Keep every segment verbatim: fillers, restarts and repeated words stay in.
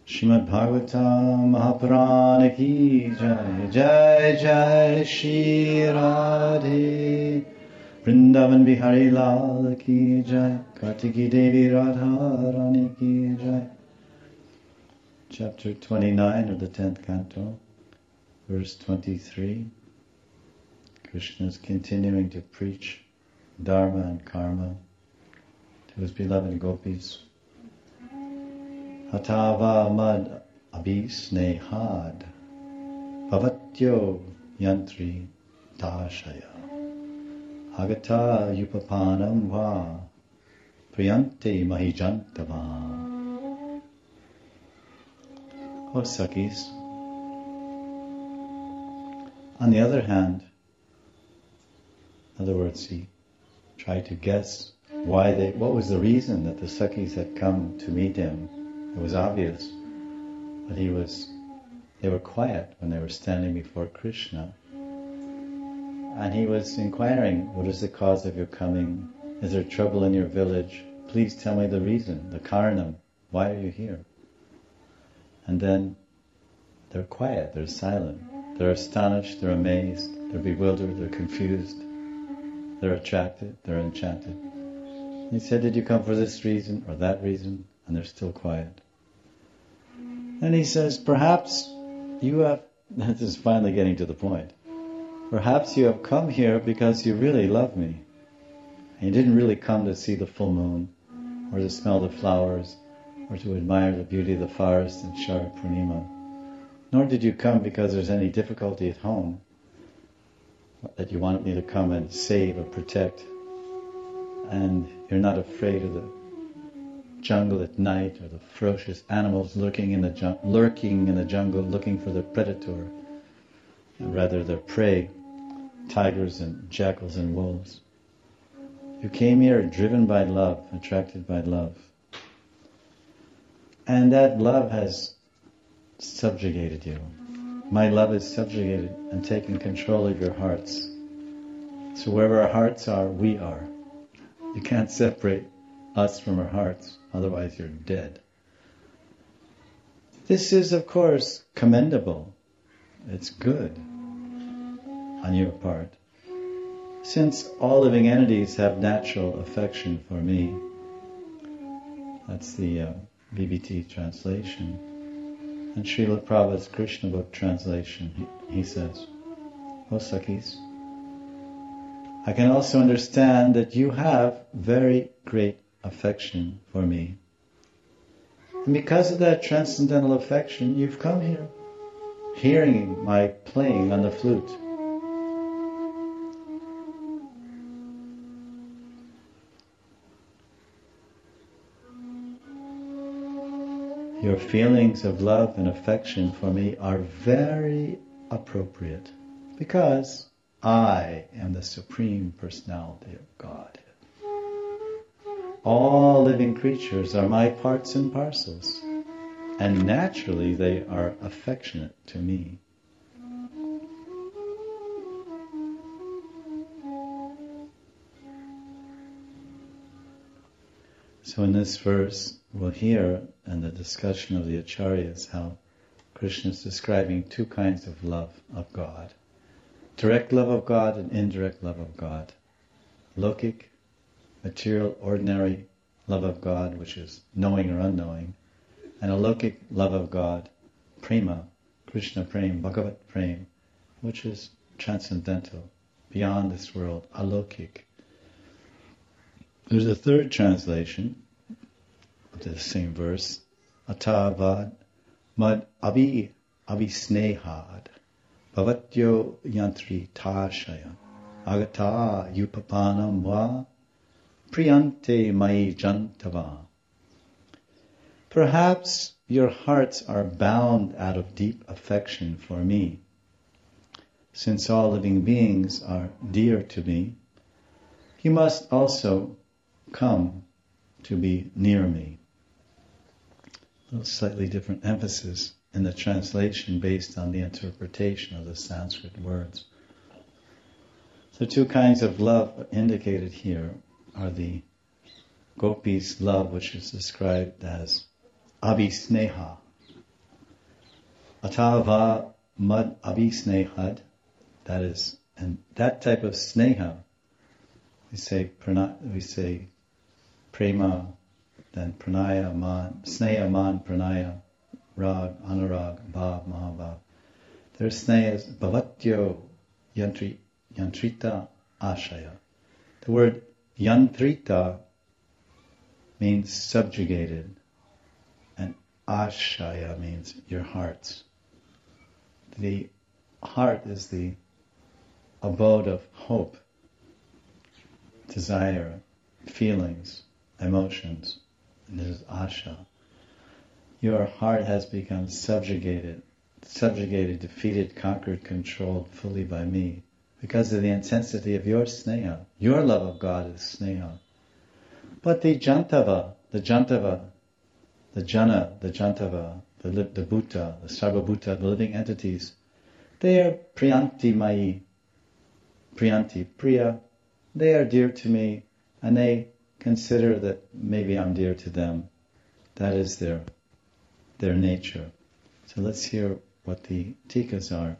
Srimad Bhagavatam Mahapurana ki jai, jai jai Shri Radhe, Vrindavan Bihari Lal ki jai, Kartiki Devi Radha Rani ki jai. Chapter twenty-nine of the tenth canto, verse twenty-three. Krishna is continuing to preach Dharma and Karma to his beloved gopis. Hatava mad abis nehad bhavatyo yantri dashaya agata yupapanam va priyante mahijantava. Oh Sakis, on the other hand, in other words, he tried to guess why they, what was the reason that the Sakis had come to meet him. It was obvious, but he was, they were quiet when they were standing before Krishna. And he was inquiring, what is the cause of your coming? Is there trouble in your village? Please tell me the reason, the karanam. Why are you here? And then they're quiet, they're silent. They're astonished, they're amazed, they're bewildered, they're confused. They're attracted, they're enchanted. He said, did you come for this reason or that reason? And they're still quiet. And he says, perhaps you have, this is finally getting to the point, perhaps you have come here because you really love me. And you didn't really come to see the full moon, or to smell the flowers, or to admire the beauty of the forest in Shara Purnima. Nor did you come because there's any difficulty at home, that you wanted me to come and save or protect, and you're not afraid of the jungle at night or the ferocious animals lurking in the jun- lurking in the jungle looking for their predator, and rather their prey, tigers and jackals and wolves. You came here driven by love, attracted by love. And that love has subjugated you. My love is subjugated and taken control of your hearts. So wherever our hearts are, we are. You can't separate us from our hearts, otherwise you're dead. This is, of course, commendable. It's good on your part. Since all living entities have natural affection for me, that's the uh, B B T translation. And Srila Prabhupada's Krishna book translation, he, he says, O Sakis, I can also understand that you have very great affection for me. And because of that transcendental affection, you've come here, hearing my playing on the flute. Your feelings of love and affection for me are very appropriate, because I am the Supreme Personality of Godhead. All living creatures are my parts and parcels, and naturally they are affectionate to me. So in this verse, we'll hear in the discussion of the Acharyas how Krishna is describing two kinds of love of God. Direct love of God and indirect love of God. Lokic, material, ordinary love of God, which is knowing or unknowing. And alokic love of God, prema, Krishna prem, Bhagavat prem, which is transcendental, beyond this world, alokic. There's a third translation of the same verse, atavad mad abhi abhisnehad bhavatyo yantri tashaya agata yupapanam va priyante mai jantava. Perhaps your hearts are bound out of deep affection for me. Since all living beings are dear to me, you must also come to be near me. A slightly different emphasis in the translation based on the interpretation of the Sanskrit words. So two kinds of love indicated here are the gopis' love, which is described as abhisneha, Atava mad abhisnehad, that is, and that type of sneha, we say prana, we say prema, then pranaya, man, sneha, man, pranaya, rag, anurag, bhav, mahabhav. Their sneha is bhavatyo yantri, yantrita ashaya. The word yantrita means subjugated, and ashaya means your hearts. The heart is the abode of hope, desire, feelings, emotions. And this is asha. Your heart has become subjugated, subjugated, defeated, conquered, controlled fully by me because of the intensity of your sneha. Your love of God is sneha. But the jantava, the jantava, the jana, the jantava, the, the bhuta, the sarvabhuta, the living entities, they are priyanti mai, priyanti, priya. They are dear to me, and they consider that maybe I'm dear to them. That is their their nature. So let's hear what the tikas are.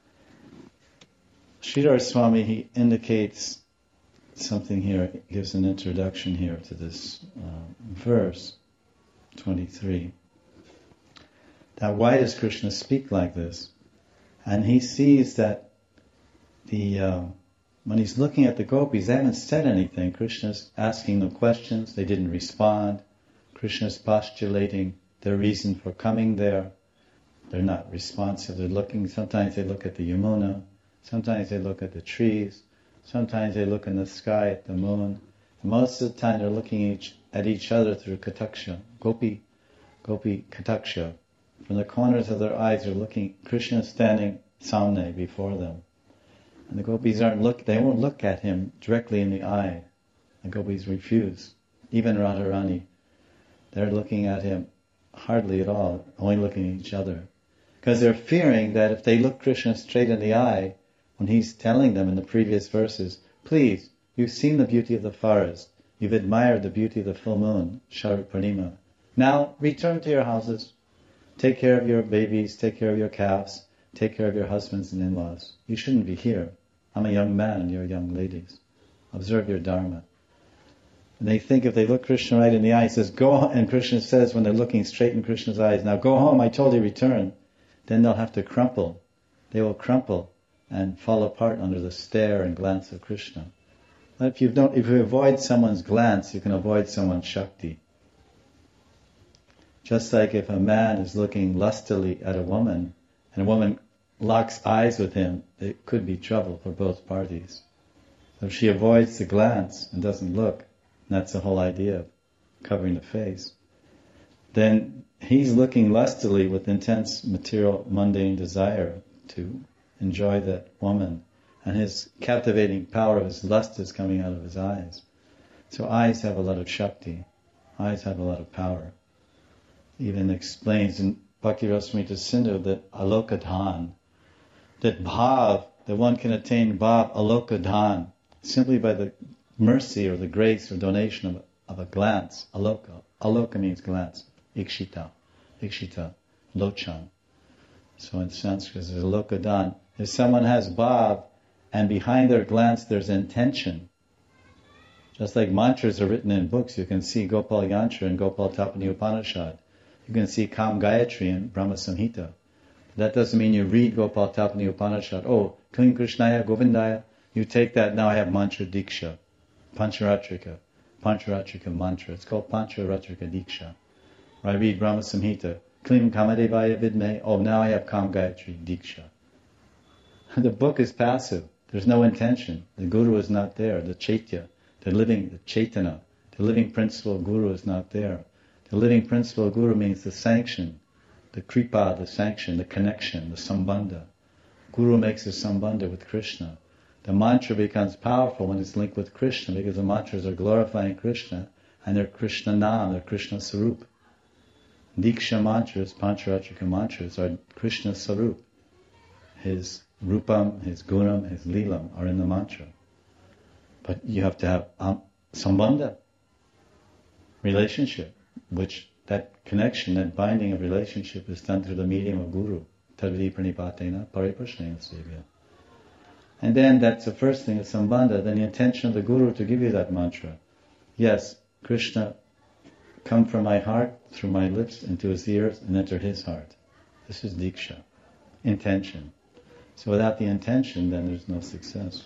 Sridhar Swami, he indicates something here, gives an introduction here to this uh, verse, twenty-three. That why does Krishna speak like this? And he sees that the uh, when he's looking at the gopis, they haven't said anything. Krishna's asking them questions, they didn't respond. Krishna's postulating their reason for coming there. They're not responsive, they're looking, sometimes they look at the Yamuna, sometimes they look at the trees, sometimes they look in the sky at the moon. And most of the time they're looking each, at each other through kataksha, gopi, gopi kataksha. From the corners of their eyes they're looking, Krishna is standing samne before them. And the gopis aren't look, they won't look at him directly in the eye. The gopis refuse. Even Radharani, they're looking at him hardly at all, only looking at each other. Because they're fearing that if they look Krishna straight in the eye, when he's telling them in the previous verses, please, you've seen the beauty of the forest, you've admired the beauty of the full moon, Sharat Purnima. Now return to your houses, take care of your babies, take care of your calves, take care of your husbands and in-laws. You shouldn't be here. I'm a young man and you're young ladies. Observe your dharma. And they think if they look Krishna right in the eye, he says, go home. And Krishna says when they're looking straight in Krishna's eyes, now go home, I told you return. Then they'll have to crumple. They will crumple and fall apart under the stare and glance of Krishna. But if you don't, if you avoid someone's glance, you can avoid someone's Shakti. Just like if a man is looking lustily at a woman, and a woman locks eyes with him, it could be trouble for both parties. So if she avoids the glance and doesn't look, and that's the whole idea of covering the face, then he's looking lustily with intense material, mundane desire to enjoy that woman, and his captivating power of his lust is coming out of his eyes. So eyes have a lot of Shakti, eyes have a lot of power. Even explains in Bhakti Rasamrita Sindhu that alokadhan, that bhav, that one can attain bhav alokadhan, simply by the mercy or the grace or donation of, of a glance, aloka. Aloka means glance, ikshita, ikshita, lochan. So in Sanskrit there's alokadhan. If someone has bhav and behind their glance there's intention, just like mantras are written in books, you can see Gopal Yantra and Gopal Tapani Upanishad. You can see Kam Gayatri in Brahma Samhita. That doesn't mean you read Gopal Tapani Upanishad. Oh, Kling Krishnaya Govindaya. You take that, now I have mantra diksha. Pancharatrika. Pancharatrika mantra. It's called Pancharatrika diksha. Or I read Brahma Samhita. Klim Kamadevaya Vidme. Oh, now I have Kam Gayatri diksha. The book is passive. There's no intention. The guru is not there. The chaitya, the living, the chaitana, the living principle of guru is not there. The living principle of guru means the sanction, the kripa, the sanction, the connection, the sambandha. Guru makes a sambandha with Krishna. The mantra becomes powerful when it's linked with Krishna because the mantras are glorifying Krishna and they're Krishna Nam, they're Krishna Sarup. Diksha mantras, Pancharatrika mantras are Krishna Sarup. His Rupam, his Gunam, his Leelam are in the mantra. But you have to have um, sambandha, relationship, which that connection, that binding of relationship is done through the medium of Guru, tadvidi pranipatena pariprashnena sevya. And then that's the first thing, is sambandha, then the intention of the Guru to give you that mantra. Yes, Krishna, come from my heart, through my lips, into his ears, and enter his heart. This is Diksha. Intention. So without the intention, then there's no success.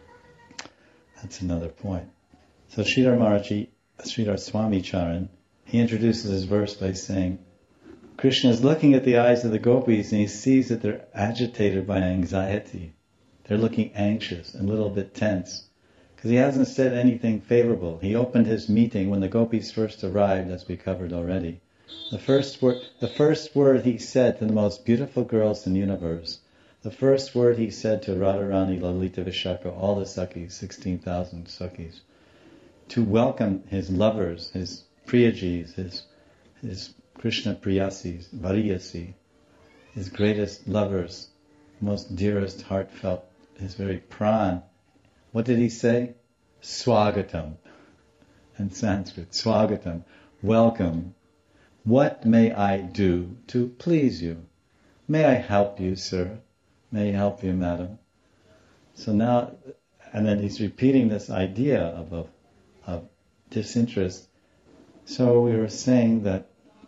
That's another point. So Sridhar Maharaji, Sridhar Swami Charan, he introduces his verse by saying, Krishna is looking at the eyes of the gopis and he sees that they're agitated by anxiety. They're looking anxious and a little bit tense. Because he hasn't said anything favorable. He opened his meeting when the gopis first arrived, as we covered already. The first word, the first word he said to the most beautiful girls in the universe, the first word he said to Radharani, Lalita, Vishaka, all the Sakhis, sixteen thousand Sakhis, to welcome his lovers, his Priyajis, his, his Krishna Priyasis, Variyasi, his greatest lovers, most dearest, heartfelt, his very pran. What did he say? Swagatam. In Sanskrit, Swagatam. Welcome. What may I do to please you? May I help you, sir? May I help you, madam? So now, and then he's repeating this idea of, of, of disinterest. So we were saying that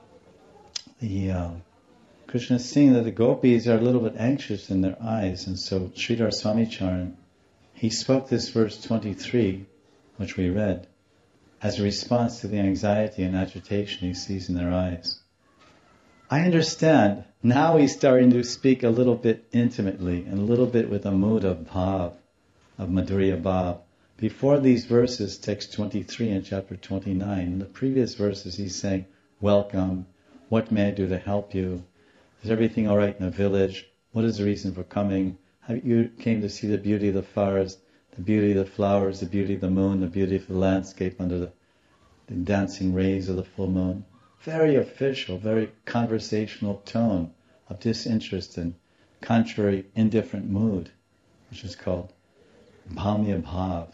the uh, Krishna is seeing that the gopis are a little bit anxious in their eyes, and so Sridhar Swami Charan, he spoke this verse twenty-three, which we read, as a response to the anxiety and agitation he sees in their eyes. I understand. Now he's starting to speak a little bit intimately and a little bit with a mood of bhav, of Madhurya bhav. Before these verses, text twenty-three and chapter twenty-nine, in the previous verses he's saying, welcome, what may I do to help you? Is everything all right in the village? What is the reason for coming? Have you came to see the beauty of the forest, the beauty of the flowers, the beauty of the moon, the beauty of the landscape under the, the dancing rays of the full moon? Very official, very conversational tone of disinterest and contrary, indifferent mood, which is called bhamya bhav.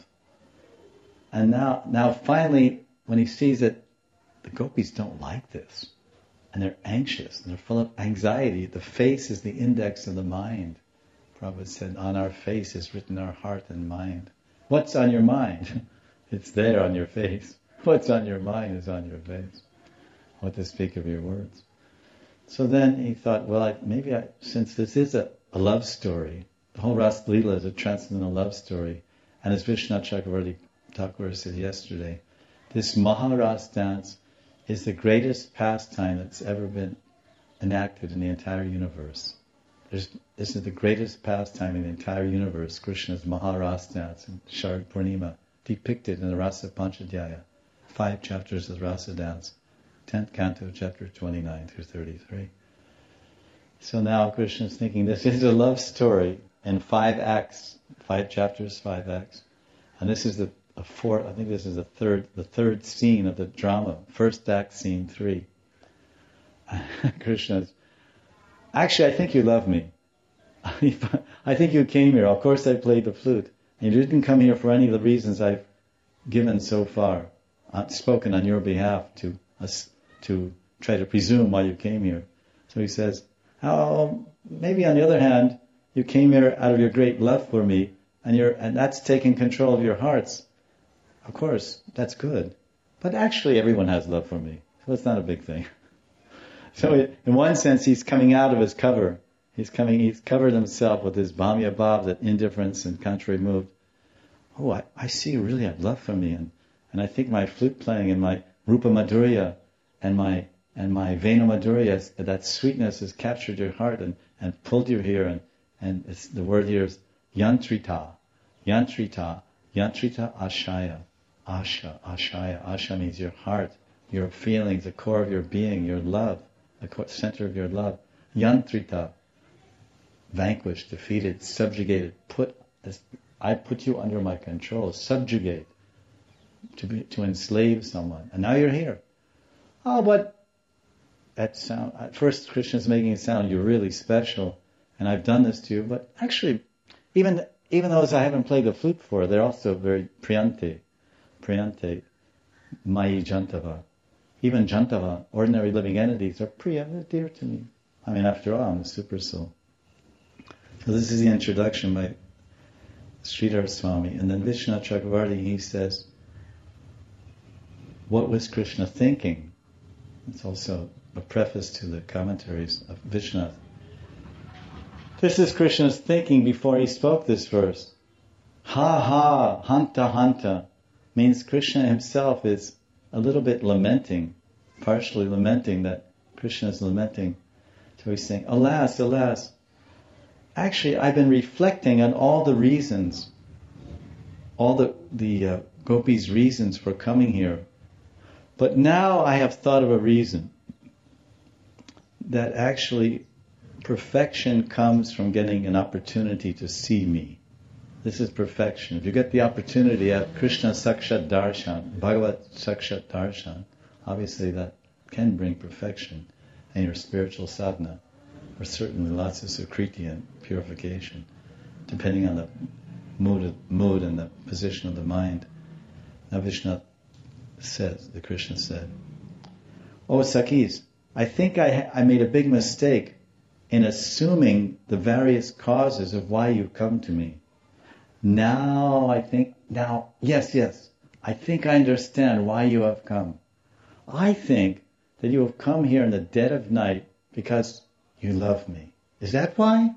And now, now finally, when he sees that the gopis don't like this, and they're anxious, and they're full of anxiety, the face is the index of the mind. Prabhupada said, on our face is written our heart and mind. What's on your mind? It's there on your face. What's on your mind is on your face. What to speak of your words. So then he thought, well, I, maybe I, since this is a, a love story, the whole Ras Leela is a transcendental love story, and as Vishwanath Chakravarti Thakur said yesterday, this Maharas dance is the greatest pastime that's ever been enacted in the entire universe. There's, this is the greatest pastime in the entire universe, Krishna's Maharas dance in Sharad Purnima, depicted in the Rasa Panchadhyaya, five chapters of Rasa dance, tenth canto, chapter twenty-nine through thirty-three. So now Krishna is thinking this is a love story in five acts, five chapters, five acts, and this is the a fourth. I think this is the third, the third scene of the drama. First act, scene three. Krishna's. Actually, I think you love me. I think you came here. Of course, I played the flute. You didn't come here for any of the reasons I've given so far, uh, spoken on your behalf to us, to try to presume why you came here. So he says, "Oh, maybe on the other hand, you came here out of your great love for me, and you're, and that's taking control of your hearts. Of course, that's good. But actually, everyone has love for me, so it's not a big thing." So in one sense, he's coming out of his cover. He's coming, he's covered himself with his bhamya bhav, that indifference and contrary mood. Oh, I, I see you really have love for me, and, and I think my flute playing and my rupa madhurya and my and my vena madhurya, that sweetness has captured your heart and, and pulled you here. And, and it's, the word here is yantrita, yantrita, yantrita ashaya, asha, ashaya. Asha means your heart, your feelings, the core of your being, your love, the center of your love. Yantrita, vanquished, defeated, subjugated, put, I put you under my control, subjugate, to be, to enslave someone. And now you're here. Oh, but that sound, at first Krishna's making it sound you're really special, and I've done this to you, but actually, even even those I haven't played the flute for, they're also very priyante, priyante, mayi jantava. Even jantava, ordinary living entities, are priya, they're dear to me. I mean, after all, I'm a super soul. So this is the introduction by Sridhar Swami. And then Vishwanath Chakravarti, he says, what was Krishna thinking? It's also a preface to the commentaries of Vishwanath. This is Krishna's thinking before he spoke this verse. Ha ha, hanta hanta, means Krishna himself is a little bit lamenting, partially lamenting that Krishna is lamenting. So he's saying, alas, alas, actually I've been reflecting on all the reasons, all the, the uh, gopis' reasons for coming here. But now I have thought of a reason, that actually perfection comes from getting an opportunity to see me. This is perfection. If you get the opportunity at Krishna Sakshat Darshan, Bhagavat Sakshat Darshan, obviously that can bring perfection in your spiritual sadhana, or certainly lots of sukriti and purification, depending on the mood, of, mood and the position of the mind. Now Vishnu says, the Krishna said, "Oh Sakis, I think I, I made a big mistake in assuming the various causes of why you come to me. Now I think, now, yes, yes, I think I understand why you have come. I think that you have come here in the dead of night because you love me. Is that why?"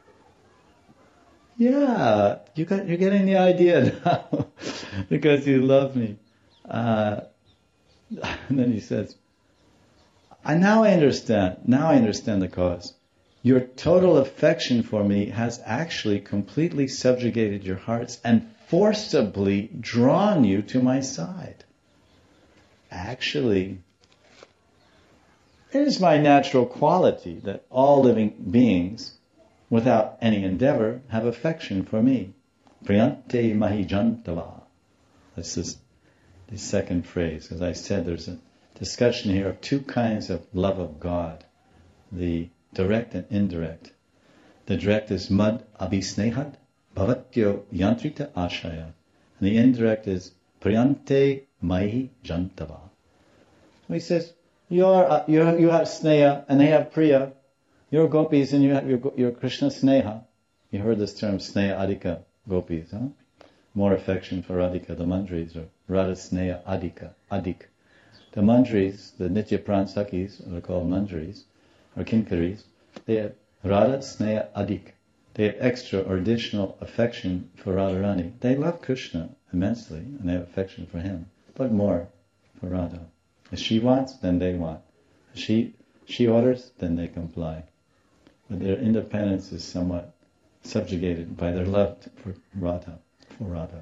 Yeah, you got, you're getting the idea now. Because you love me. Uh, and then he says, I now I understand, now I understand the cause. Your total affection for me has actually completely subjugated your hearts and forcibly drawn you to my side. Actually, it is my natural quality that all living beings, without any endeavor, have affection for me. Priyante mahijantava. That's this, the second phrase. As I said, there's a discussion here of two kinds of love of God. The direct and indirect. The direct is mad abhisnehad bhavatyo yantrita ashaya. And the indirect is priyante mahi jantava. So he says, you're, uh, you're, you have sneha and they have priya. You're gopis and you have your, your Krishna sneha. You heard this term sneha adhika gopis, huh? More affection for Radhika, the mandris, or Radha sneha adhika, adhik. The mandris, the nitya pransakis, are called mandris, or kinkaris, they have Radha sneha adhik. They have extra or additional affection for Radharani. They love Krishna immensely, and they have affection for him, but more for Radha. If she wants, then they want. If she she orders, then they comply. But their independence is somewhat subjugated by their love for Radha, for Radha.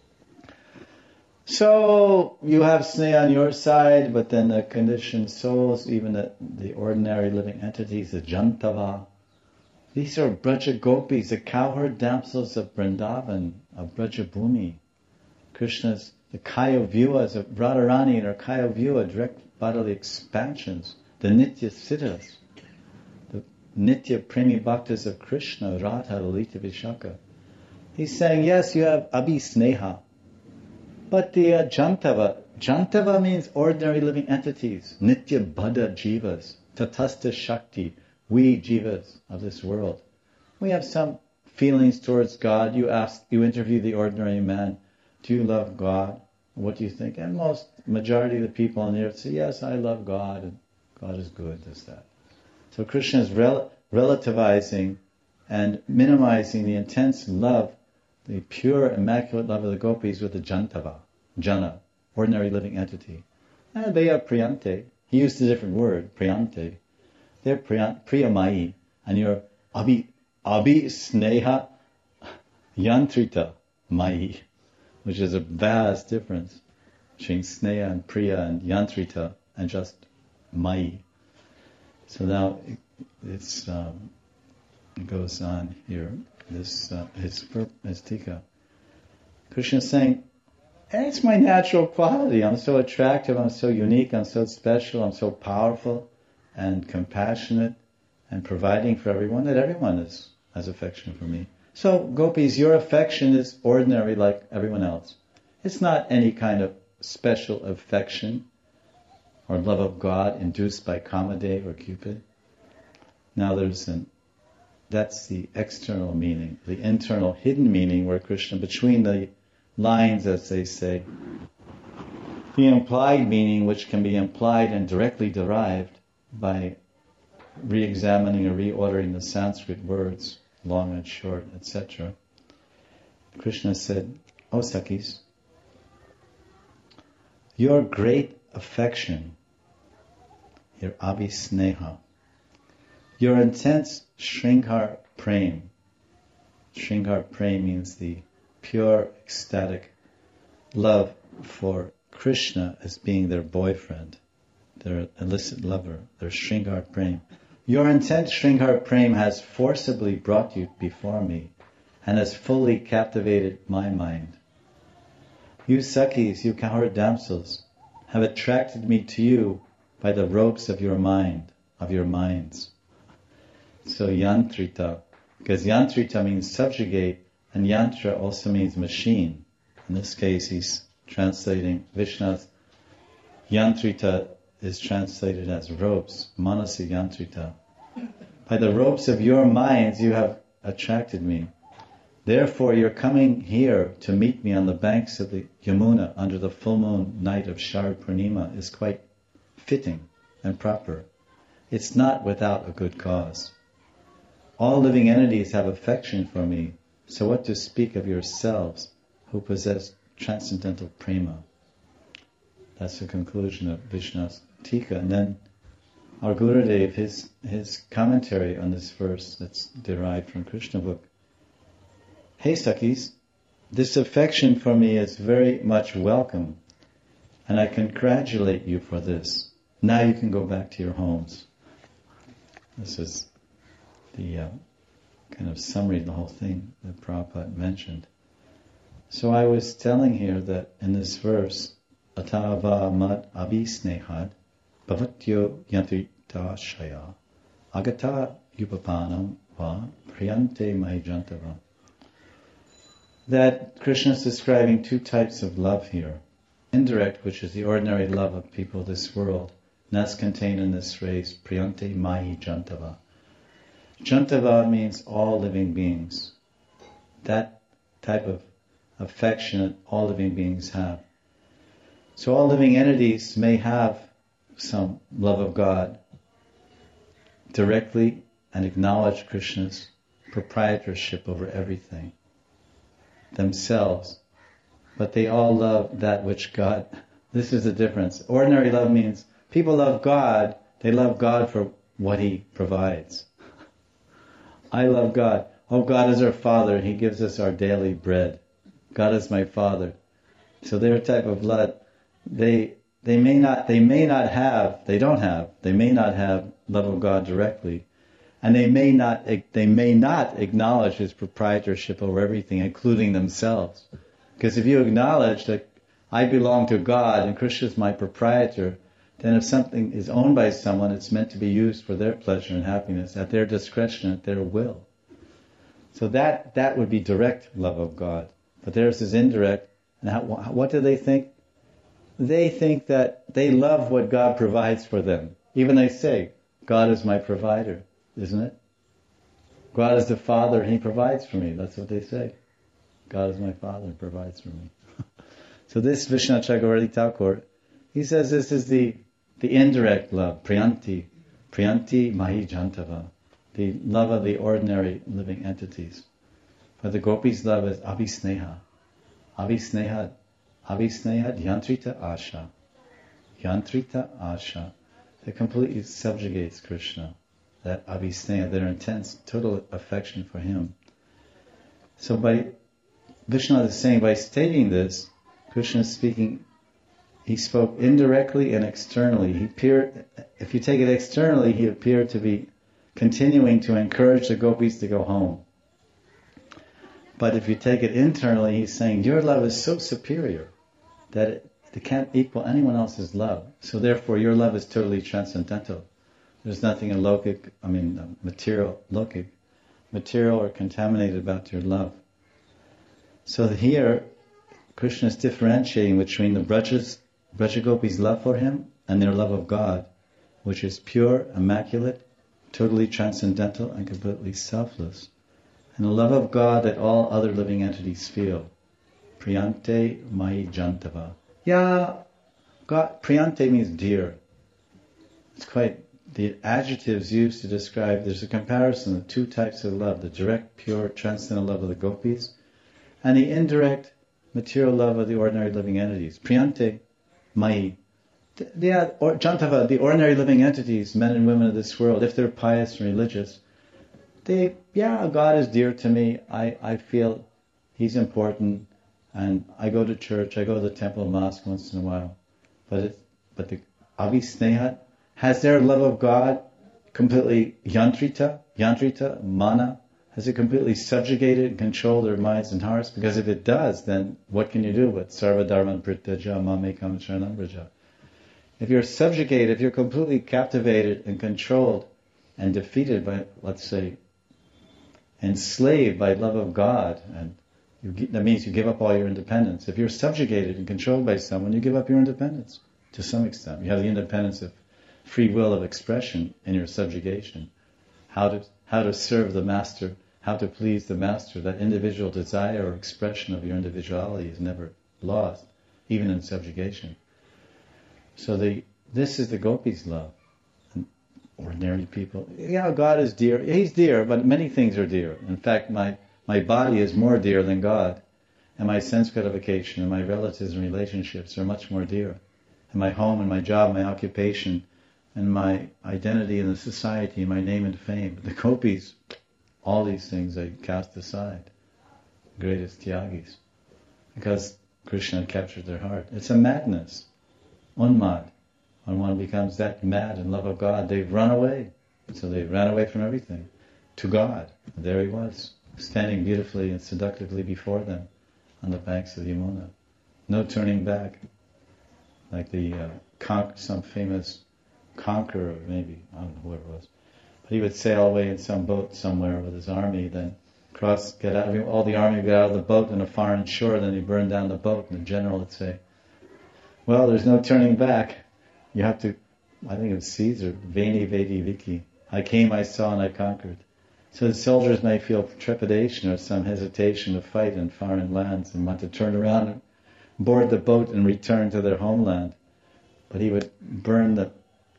So you have sneha on your side, but then the conditioned souls, even the, the ordinary living entities, the jantava, these are Braja gopis, the cowherd damsels of Vrindavan, of Braja Bhumi. Krishna's, the Kaya Vyuhas of Radharani and her Kaya Vyuha, direct bodily expansions, the Nitya Siddhas, the Nitya Premi Bhaktas of Krishna, Radha, Lalita, Vishaka. He's saying, yes, you have abhisneha, but the uh, jantava, jantava means ordinary living entities, Nitya Bhada Jivas, Tatastha Shakti, we jivas of this world. We have some feelings towards God. You ask, you interview the ordinary man, do you love God? What do you think? And most, majority of the people on the earth say, yes, I love God, and God is good, this, that. So Krishna is rel- relativizing and minimizing the intense love, the pure, immaculate love of the gopis with the jantava, jana, ordinary living entity. And they are priyante. He used a different word, priyante. They're priya, priyamayi, and you're abhi, abhi sneha yantrita mayi, which is a vast difference between sneha and priya and yantrita and just mayi. So now it, it's um, it goes on here. This uh, his his tika. Krishna is saying, it's my natural quality. I'm so attractive. I'm so unique. I'm so special. I'm so powerful and compassionate and providing for everyone that everyone is has affection for me. So gopis, your affection is ordinary like everyone else. It's not any kind of special affection or love of God induced by Kamadev or Cupid. Now there's an that's the external meaning. The internal hidden meaning where Krishna, between the lines as they say, the implied meaning which can be implied and directly derived by re-examining or reordering the Sanskrit words, long and short, et cetera. Krishna said, "O Sakhis, your great affection, your abhisneha, your intense Shringar Prem." Shringar Prem means the pure, ecstatic love for Krishna as being their boyfriend, their illicit lover, their Shringar Prem. Your intense Shringar Prem has forcibly brought you before me and has fully captivated my mind. You Sakhis, you cowherd damsels, have attracted me to you by the ropes of your mind, of your minds. So yantrita, because yantrita means subjugate, and yantra also means machine. In this case, he's translating Vishna's yantrita is translated as ropes, manasi yantrita. By the ropes of your minds you have attracted me. Therefore you're coming here to meet me on the banks of the Yamuna under the full moon night of Sharad Purnima is quite fitting and proper. It's not without a good cause. All living entities have affection for me, so what to speak of yourselves who possess transcendental prema? That's the conclusion of Vishna's Tika. And then our Gurudev, his, his commentary on this verse that's derived from Krishna book. Hey Sakhis, this affection for me is very much welcome, and I congratulate you for this. Now you can go back to your homes. This is the uh, kind of summary of the whole thing that Prabhupada mentioned. So I was telling here that in this verse, Atava mad abhisnehad bhavatyo yantrita shaya agata yupapanam va priyante mahijantava. That Krishna is describing two types of love here. Indirect, which is the ordinary love of people of this world, and that's contained in this phrase, priyante mahi jantava. Jantava means all living beings. That type of affection that all living beings have. So all living entities may have some love of God directly and acknowledge Krishna's proprietorship over everything themselves, but they all love that which God, this is the difference. Ordinary love means people love God, they love God for what He provides. I love God. Oh, God is our Father, He gives us our daily bread. God is my Father. So their type of love, they they may not they may not have, they don't have, they may not have love of God directly. And they may not they may not acknowledge His proprietorship over everything, including themselves. Because if you acknowledge that I belong to God and Krishna is my proprietor, then if something is owned by someone, it's meant to be used for their pleasure and happiness, at their discretion, at their will. So that that would be direct love of God. But theirs is indirect. And how, what do they think? They think that they love what God provides for them. Even they say, God is my provider. Isn't it? God is the Father and He provides for me. That's what they say. God is my Father and provides for me. So this Vishnu Chakravarti Thakur, he says this is the, the indirect love, priyanti, priyanti mahi jantava, the love of the ordinary living entities. But the gopis' love is abhisneha, abhisneha, abhisneha yantrita asha, yantrita asha, that completely subjugates Krishna. That abhisneha, their intense, total affection for Him. So by, Vishnu is saying, by stating this, Krishna is speaking, He spoke indirectly and externally. He appeared, if you take it externally, He appeared to be continuing to encourage the gopis to go home. But if you take it internally, He's saying, your love is so superior that it, it can't equal anyone else's love. So therefore, your love is totally transcendental. There's nothing in lokic, I mean, uh, material, lokic, material or contaminated about your love. So here, Krishna is differentiating between the Brajas, Brajagopis' love for Him and their love of God, which is pure, immaculate, totally transcendental and completely selfless. And the love of God that all other living entities feel. Priyante Mai Jantava. Yeah, God, Priyante means dear. It's quite, the adjectives used to describe, there's a comparison of two types of love, the direct, pure, transcendental love of the gopis, and the indirect, material love of the ordinary living entities. Priyante Mai. Yeah, or Jantava, the ordinary living entities, men and women of this world, if they're pious and religious, they, yeah, God is dear to me. I, I feel He's important, and I go to church, I go to the temple, mosque once in a while. But it, but the avisneha, has their love of God completely yantrita, yantrita, mana, has it completely subjugated and controlled their minds and hearts? Because if it does, then what can you do but sarva dharman prityaja mamekam sharanam vraja? If you're subjugated, if you're completely captivated and controlled and defeated by, let's say, enslaved by love of God, and you, that means you give up all your independence. If you're subjugated and controlled by someone, you give up your independence to some extent. You have the independence of free will of expression in your subjugation. How to how to serve the master, how to please the master. That individual desire or expression of your individuality is never lost, even in subjugation. So the this is the gopis' love. And ordinary people, yeah, God is dear. He's dear, but many things are dear. In fact, my my body is more dear than God, and my sense gratification and my relatives and relationships are much more dear. And my home and my job, my occupation, and my identity in the society, my name and fame. But the gopis, all these things I cast aside. Greatest tyagis. Because Krishna captured their heart. It's a madness. Unmad. When one becomes that mad in love of God, they've run away. So they ran away from everything. To God. And there He was, standing beautifully and seductively before them on the banks of Yamuna. No turning back. Like the uh, con- some famous conqueror, maybe, I don't know who it was. But he would sail away in some boat somewhere with his army, then cross, get out, all the army would get out of the boat on a foreign shore, then he'd burn down the boat, and the general would say, well, there's no turning back. You have to, I think it was Caesar, Veni Vedi Vici. I came, I saw, and I conquered. So the soldiers may feel trepidation or some hesitation to fight in foreign lands and want to turn around and board the boat and return to their homeland. But he would burn the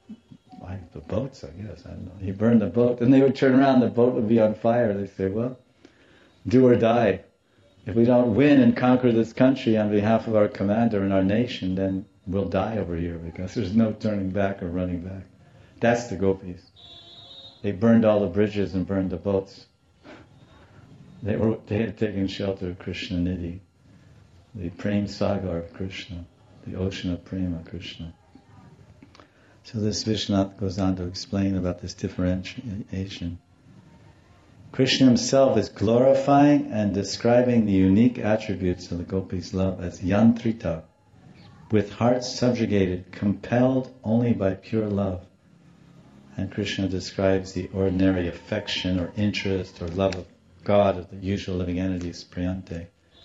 the boats, I guess, I don't know. He burned the boat, and they would turn around, the boat would be on fire. They say, well, do or die. If we don't win and conquer this country on behalf of our commander and our nation, then we'll die over here, because there's no turning back or running back. That's the gopis. They burned all the bridges and burned the boats. They were they had taken shelter of Krishna Nidhi, the Prem Sagar of Krishna, the ocean of Prema Krishna. So this Vishwanath goes on to explain about this differentiation. Krishna himself is glorifying and describing the unique attributes of the gopis' love as yantrita, with hearts subjugated, compelled only by pure love. And Krishna describes the ordinary affection or interest or love of God of the usual living entities, priyante.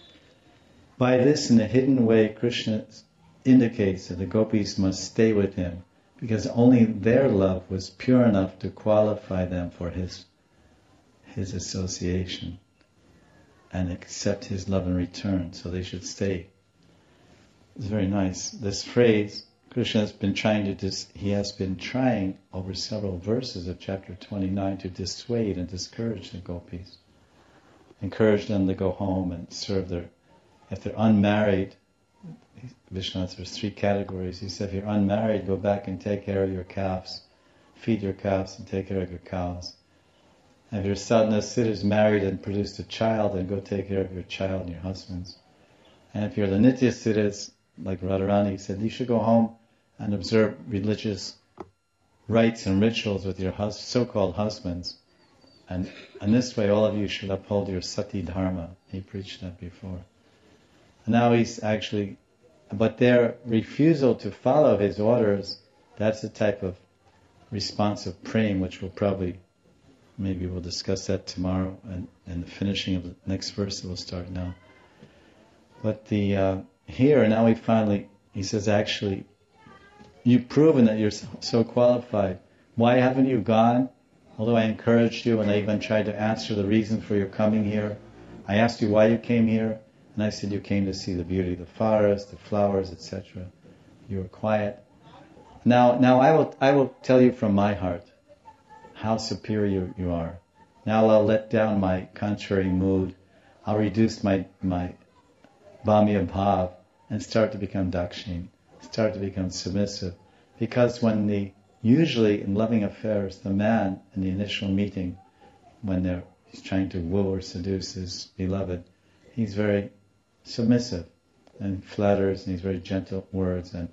By this, in a hidden way, Krishna indicates that the gopis must stay with him, because only their love was pure enough to qualify them for his his association and accept his love in return, so they should stay. It's very nice. This phrase, Krishna has been trying to dis- he has been trying over several verses of chapter twenty-nine to dissuade and discourage the gopis, encourage them to go home and serve their, if they're unmarried. Vishwanath, there's three categories. He said, if you're unmarried, go back and take care of your calves. Feed your calves and take care of your cows. And if your sadhana Siddha is married and produced a child, then go take care of your child and your husbands. And if you're the Nitya Siddhas, like Radharani, he said, you should go home and observe religious rites and rituals with your hus- so-called husbands. And in this way, all of you should uphold your sati dharma. He preached that before. And now he's actually... But their refusal to follow his orders, that's the type of responsive praying, which we'll probably, maybe we'll discuss that tomorrow, and, and the finishing of the next verse that we'll start now. But the uh, here, now he finally, he says, actually, you've proven that you're so, so qualified. Why haven't you gone Although I encouraged you and I even tried to answer the reason for your coming here, I asked you why you came here, and I said you came to see the beauty of the forest, the flowers, et cetera. You were quiet. Now, now I will, I will tell you from my heart how superior you are. Now I'll let down my contrary mood. I'll reduce my my Bhamya Bhav and start to become Dakshin, start to become submissive. Because when the usually in loving affairs, the man in the initial meeting, when they're he's trying to woo or seduce his beloved, he's very submissive and flatters, and he's very gentle words and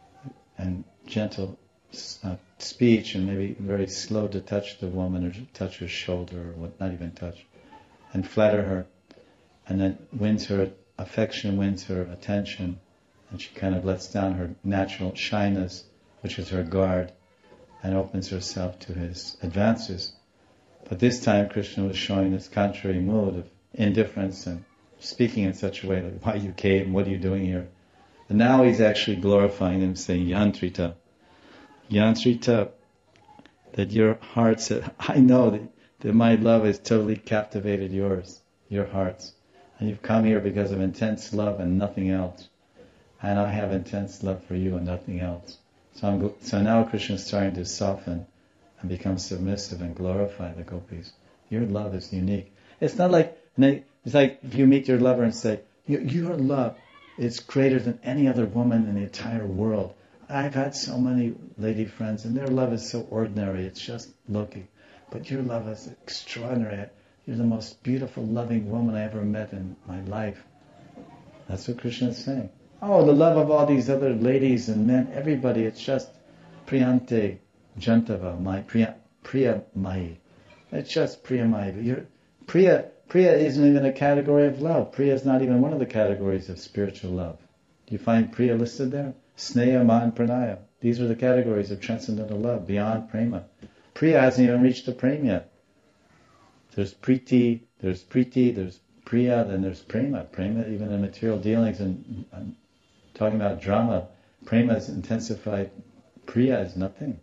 and gentle uh, speech, and maybe very slow to touch the woman or touch her shoulder or what, not even touch, and flatter her, and then wins her affection, wins her attention, and she kind of lets down her natural shyness, which is her guard, and opens herself to his advances. But this time Krishna was showing this contrary mood of indifference and speaking in such a way like, why you came, what are you doing here? And now he's actually glorifying him, saying, Yantrita, Yantrita, that your heart said, I know that, that my love has totally captivated yours, your hearts. And you've come here because of intense love and nothing else. And I have intense love for you and nothing else. So, I'm, so now Krishna is starting to soften and become submissive and glorify the gopis. Your love is unique. It's not like, it's like if you meet your lover and say, your love is greater than any other woman in the entire world. I've had so many lady friends and their love is so ordinary, it's just Loki. But your love is extraordinary. You're the most beautiful, loving woman I ever met in my life. That's what Krishna is saying. Oh, the love of all these other ladies and men, everybody, it's just Priyante Jantava, my Priya, Priya Mai. It's just Priya Mai. You're, Priya, Priya isn't even a category of love. Priya is not even one of the categories of spiritual love. Do you find Priya listed there? Sneha, Man, Pranaya. These are the categories of transcendental love, beyond prema. Priya hasn't even reached the prema yet. There's Priti, there's Priti, there's Priya, then there's Prema. Prema, even in material dealings, and I'm talking about drama, Prema is intensified. Priya is nothing.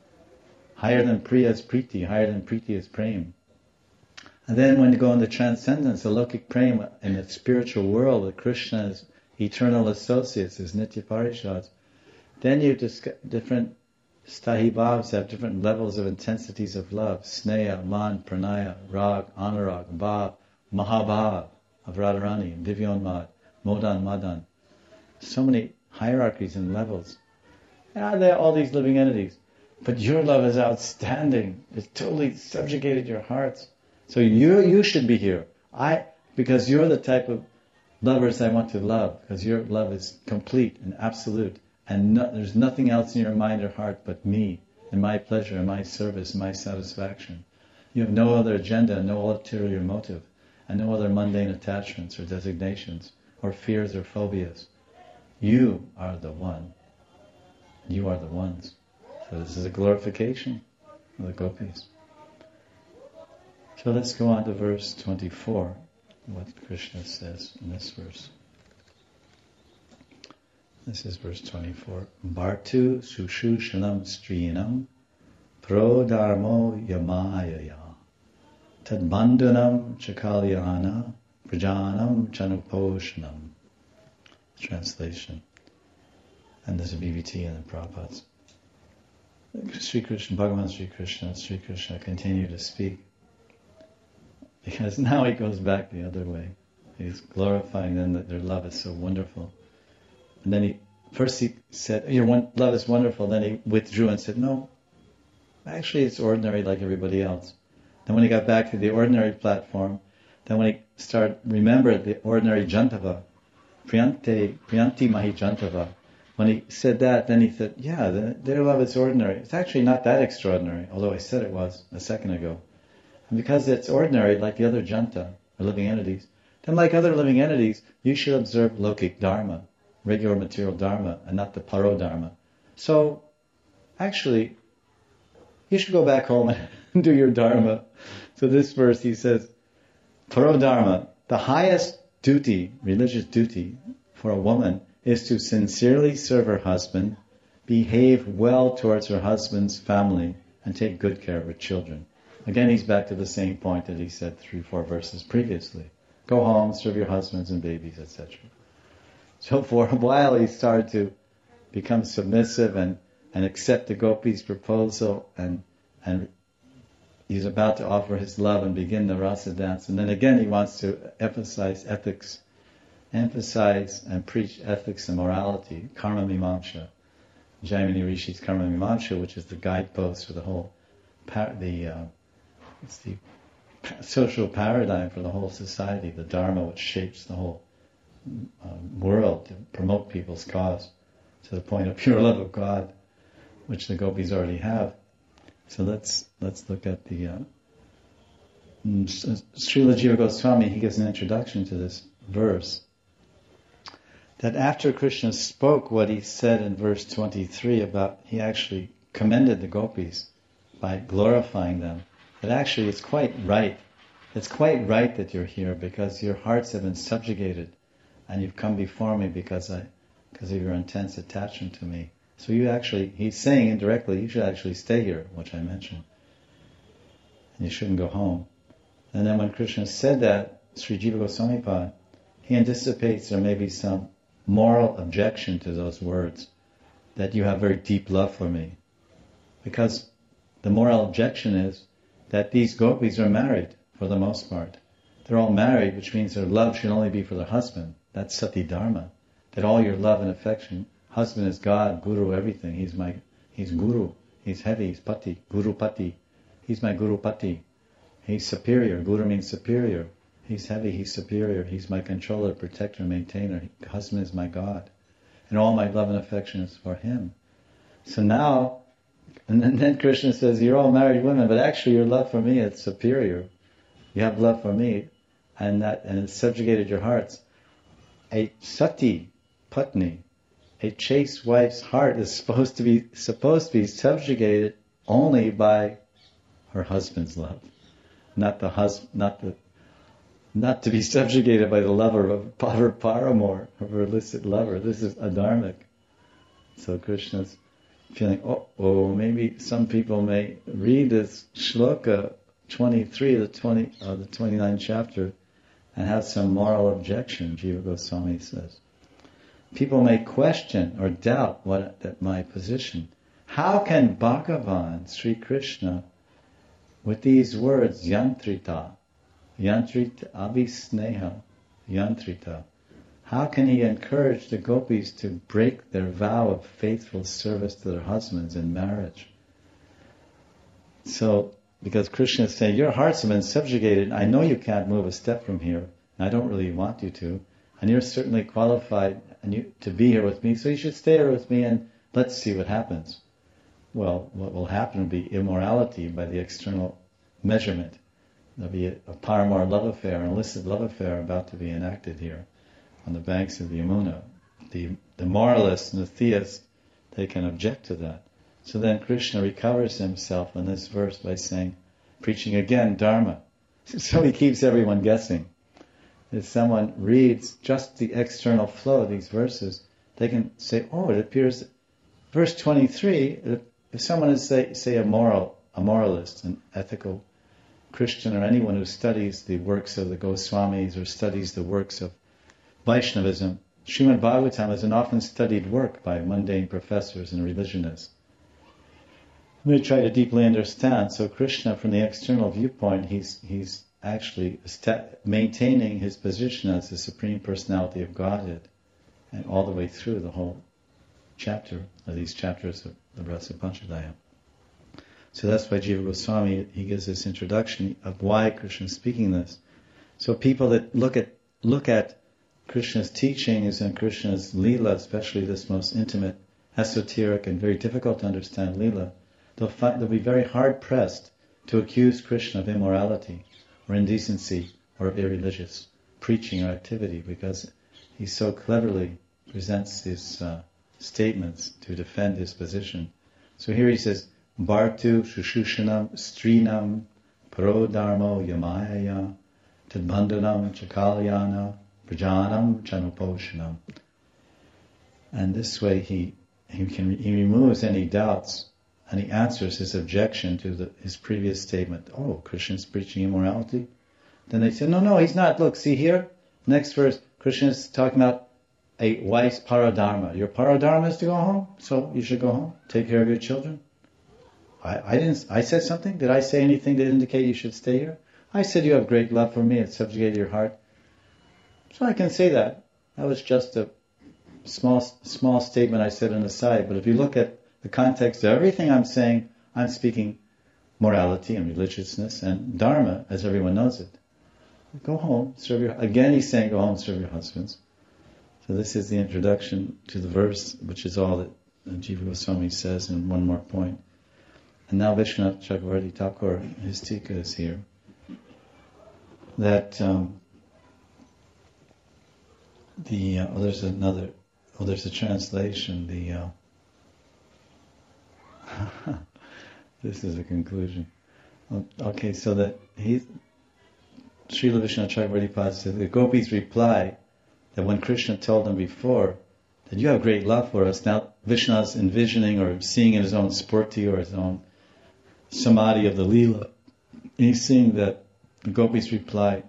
Higher than Priya is Priti, higher than Priti is Prema. And then when you go into transcendence, the Lokik Prema, in the spiritual world with Krishna's eternal associates, his Nitya Parishads, then you discuss different Stahibhavs have different levels of intensities of love. Sneha, Man, Pranaya, Rag, Anurag, Bhav, Mahabhav of Radharani, Divyonmad, Modan, Madan. So many hierarchies and levels. Yeah, they're all these living entities. But your love is outstanding. It's totally subjugated your hearts. So you you should be here. I because you're the type of lovers I want to love, because your love is complete and absolute. And no, there's nothing else in your mind or heart but me, and my pleasure, and my service, and my satisfaction. You have no other agenda, no ulterior motive, and no other mundane attachments or designations, or fears or phobias. You are the one. You are the ones. So this is a glorification of the gopis. So let's go on to verse twenty-four, what Krishna says in this verse. This is verse twenty-four. Bhartu sushushanam strinam prodharmo yamayaya tadbandhanam chakalyana prajanam chanuposhanam. Translation. And there's a B B T in the Prabhupada's. Sri Krishna, Bhagavan Sri Krishna, Sri Krishna continue to speak. Because now he goes back the other way. He's glorifying them that their love is so wonderful. And then he, first he said, your one, love is wonderful. Then he withdrew and said, no, actually it's ordinary like everybody else. Then when he got back to the ordinary platform, then when he started, remembered the ordinary Jantava, Priyante, Priyanti Mahi Jantava, when he said that, then he said, yeah, the, their love is ordinary. It's actually not that extraordinary, although I said it was a second ago. And because it's ordinary, like the other Janta, or living entities, then like other living entities, you should observe Lokik Dharma, regular material Dharma, and not the Paro Dharma. So, actually, you should go back home and do your Dharma. So this verse, he says, Paro Dharma, the highest duty, religious duty for a woman, is to sincerely serve her husband, behave well towards her husband's family, and take good care of her children. Again, he's back to the same point that he said three, four verses previously. Go home, serve your husbands and babies, et cetera. So for a while he started to become submissive and, and accept the gopis' proposal, and and he's about to offer his love and begin the rasa dance. And then again he wants to emphasize ethics, emphasize and preach ethics and morality, karma mimamsha. Jaimini Rishi's karma mimamsha, which is the guidepost for the whole, par- the, uh, it's the social paradigm for the whole society, the dharma which shapes the whole uh, world to promote people's cause to the point of pure love of God, which the gopis already have. So let's let's look at the uh, Srila Jiva Goswami. He gives an introduction to this verse, that after Krishna spoke what he said in verse twenty-three about, he actually commended the gopis by glorifying them, that actually it's quite right. It's quite right that you're here because your hearts have been subjugated and you've come before me because I, because of your intense attachment to me. So you actually, he's saying indirectly, you should actually stay here, which I mentioned. And you shouldn't go home. And then when Krishna said that, Sri Jiva Goswami Pad, he anticipates there may be some moral objection to those words, that you have very deep love for me. Because the moral objection is that these gopis are married for the most part. They're all married, which means their love should only be for their husband. That's sati dharma. That all your love and affection, husband is God, guru, everything. He's my, he's guru. He's heavy, he's pati, guru pati. He's my guru pati. He's superior. Guru means superior. He's heavy, he's superior. He's my controller, protector, maintainer. Husband is my God. And all my love and affection is for him. So now, and then, then Krishna says, you're all married women, but actually your love for me is superior. You have love for me, and that, and it's subjugated your hearts. A sati, patni, a chaste wife's heart is supposed to be supposed to be subjugated only by her husband's love, not the hus, not the, not to be subjugated by the lover of, of her paramour, of her illicit lover. This is adharmic. So Krishna's feeling, oh, oh, maybe some people may read this shloka twenty-three, the twenty, uh, the twenty-ninth chapter, and have some moral objection. Jiva Goswami says, people may question or doubt what that my position. How can Bhagavan, Sri Krishna, with these words, yantrita, yantrita, abhisneha, yantrita, how can he encourage the gopis to break their vow of faithful service to their husbands in marriage? So, because Krishna is saying, your hearts have been subjugated, I know you can't move a step from here, and I don't really want you to, and you're certainly qualified and you, to be here with me, so you should stay here with me and let's see what happens. Well, what will happen will be immorality by the external measurement. There'll be a, a paramour love affair, an illicit love affair about to be enacted here on the banks of the Yamuna. The, the moralists and the theists, they can object to that. So then Krishna recovers himself in this verse by saying, preaching again Dharma. So he keeps everyone guessing. If someone reads just the external flow of these verses, they can say, oh, it appears, verse twenty-three, if someone is, say, say a moral, a moralist, an ethical Christian, or anyone who studies the works of the Goswamis or studies the works of Vaishnavism, Srimad Bhagavatam is an often studied work by mundane professors and religionists. They try to deeply understand. So Krishna, from the external viewpoint, he's he's actually maintaining his position as the Supreme Personality of Godhead, and all the way through the whole chapter, of these chapters of the Rasa Panchadaya. So that's why Jiva Goswami, he gives this introduction of why Krishna is speaking this. So people that look at look at Krishna's teachings and Krishna's Leela, especially this most intimate, esoteric and very difficult to understand Leela, they'll, find, they'll be very hard pressed to accuse Krishna of immorality or indecency or of irreligious preaching or activity, because he so cleverly presents his uh, statements to defend his position. So here he says, Bhartu Shushushanam Strinam Parodharmo Yamayaya Tadbandhanam Chakalyana Prajanam Chanuposhanam. And this way he he can he removes any doubts And he answers his objection to the, his previous statement. Oh, Krishna's preaching immorality? Then they say, no, no, he's not. Look, see here? Next verse, Krishna's talking about a wife's paradharma. Your paradharma is to go home, so you should go home. Take care of your children. I, I didn't. I said something? Did I say anything to indicate you should stay here? I said you have great love for me. It subjugated your heart. So I can say that. That was just a small small statement I said on the side. But if you look at the context of everything I'm saying, I'm speaking morality and religiousness and dharma, as everyone knows it. Go home, serve your... Again, he's saying, go home, serve your husbands. So this is the introduction to the verse, which is all that Jiva Goswami says in one more point. And now Vishwanath Chakravarti Thakur, his tika is here. That um, the... Uh, oh, there's another... Oh, there's a translation. The... Uh, this is a conclusion. Okay, so that he... Srila Vishwanath Chakravarti Pad said, the gopis reply that when Krishna told them before that you have great love for us, now Vishwanath's envisioning or seeing in his own spurti or his own samadhi of the Leela, he's seeing that the gopis reply,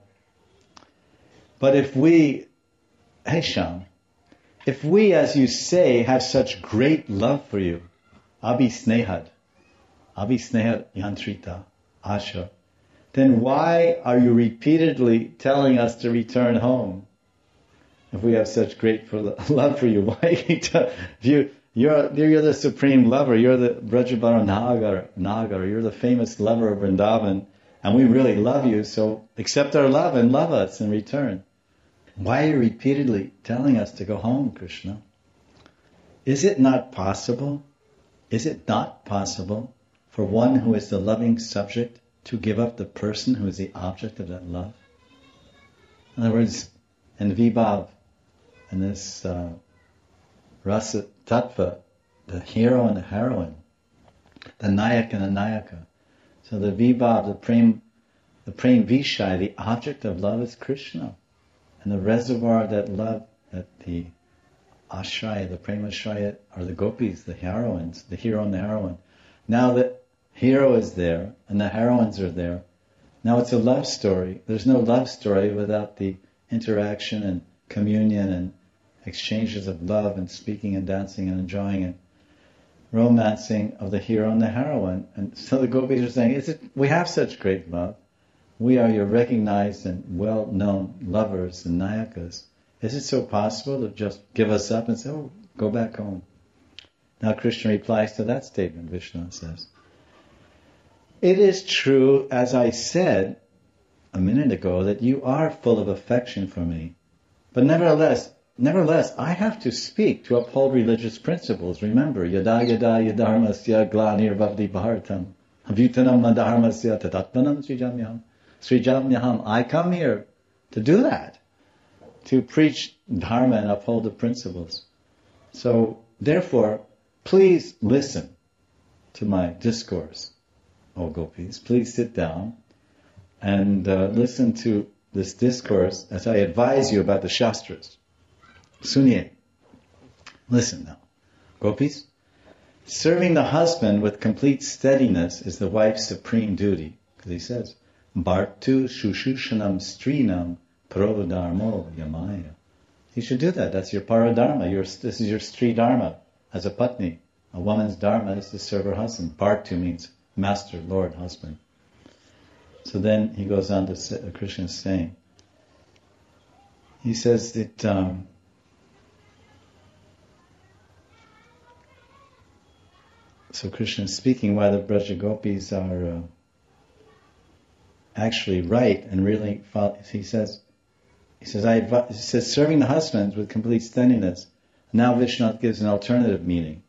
but if we, hey Sham, if we, as you say, have such great love for you, abhi snehad, abhi snehad yantrita, asha, then why are you repeatedly telling us to return home? If we have such great for, love for you, why you tell, you you're you're the supreme lover, you're the Brajabara Nagar, Nagar, you're the famous lover of Vrindavan, and we really love you, so accept our love and love us in return. Why are you repeatedly telling us to go home, Krishna? Is it not possible? Is it not possible for one who is the loving subject to give up the person who is the object of that love? In other words, in Vibhav, in this uh, Rasa Tattva, the hero and the heroine, the Nayak and the Nayaka. So the Vibhav, the Prem, the Prem Vishai, the object of love is Krishna. And the reservoir of that love, that the Ashraya, the Prem Ashraya, are the gopis, the heroines, the hero and the heroine. Now the hero is there and the heroines are there. Now it's a love story. There's no love story without the interaction and communion and exchanges of love and speaking and dancing and enjoying and romancing of the hero and the heroine. And so the gopis are saying, is it, we have such great love. We are your recognized and well-known lovers and nayakas. Is it so possible to just give us up and say, oh, go back home? Now Krishna replies to that statement, Vishnu says, it is true, as I said a minute ago, that you are full of affection for me. But nevertheless, nevertheless, I have to speak to uphold religious principles. Remember, yada yada yadharmasya glanir bhavati bharatam avyutanam madharmasya tatatmanam srijamyaham. Srijamyaham. I come here to do that, to preach dharma and uphold the principles. So, therefore, please listen to my discourse, O gopis. Please sit down and uh, listen to this discourse as I advise you about the Shastras. Suniye. Listen now. Gopis, serving the husband with complete steadiness is the wife's supreme duty. Because he says, Bhartu shushushanam strinam prodharmo yamaya. You should do that. That's your paradharma. Your, this is your stri dharma as a patni. A woman's dharma is to serve her husband. Bhartu means master, lord, husband. So then he goes on to say, uh, Krishna is saying, he says that um, so Krishna is speaking why the Braja Gopis are uh, actually right and really follow, he says he says I advi- he says serving the husbands with complete steadiness. Now Vishwanath gives an alternative meaning.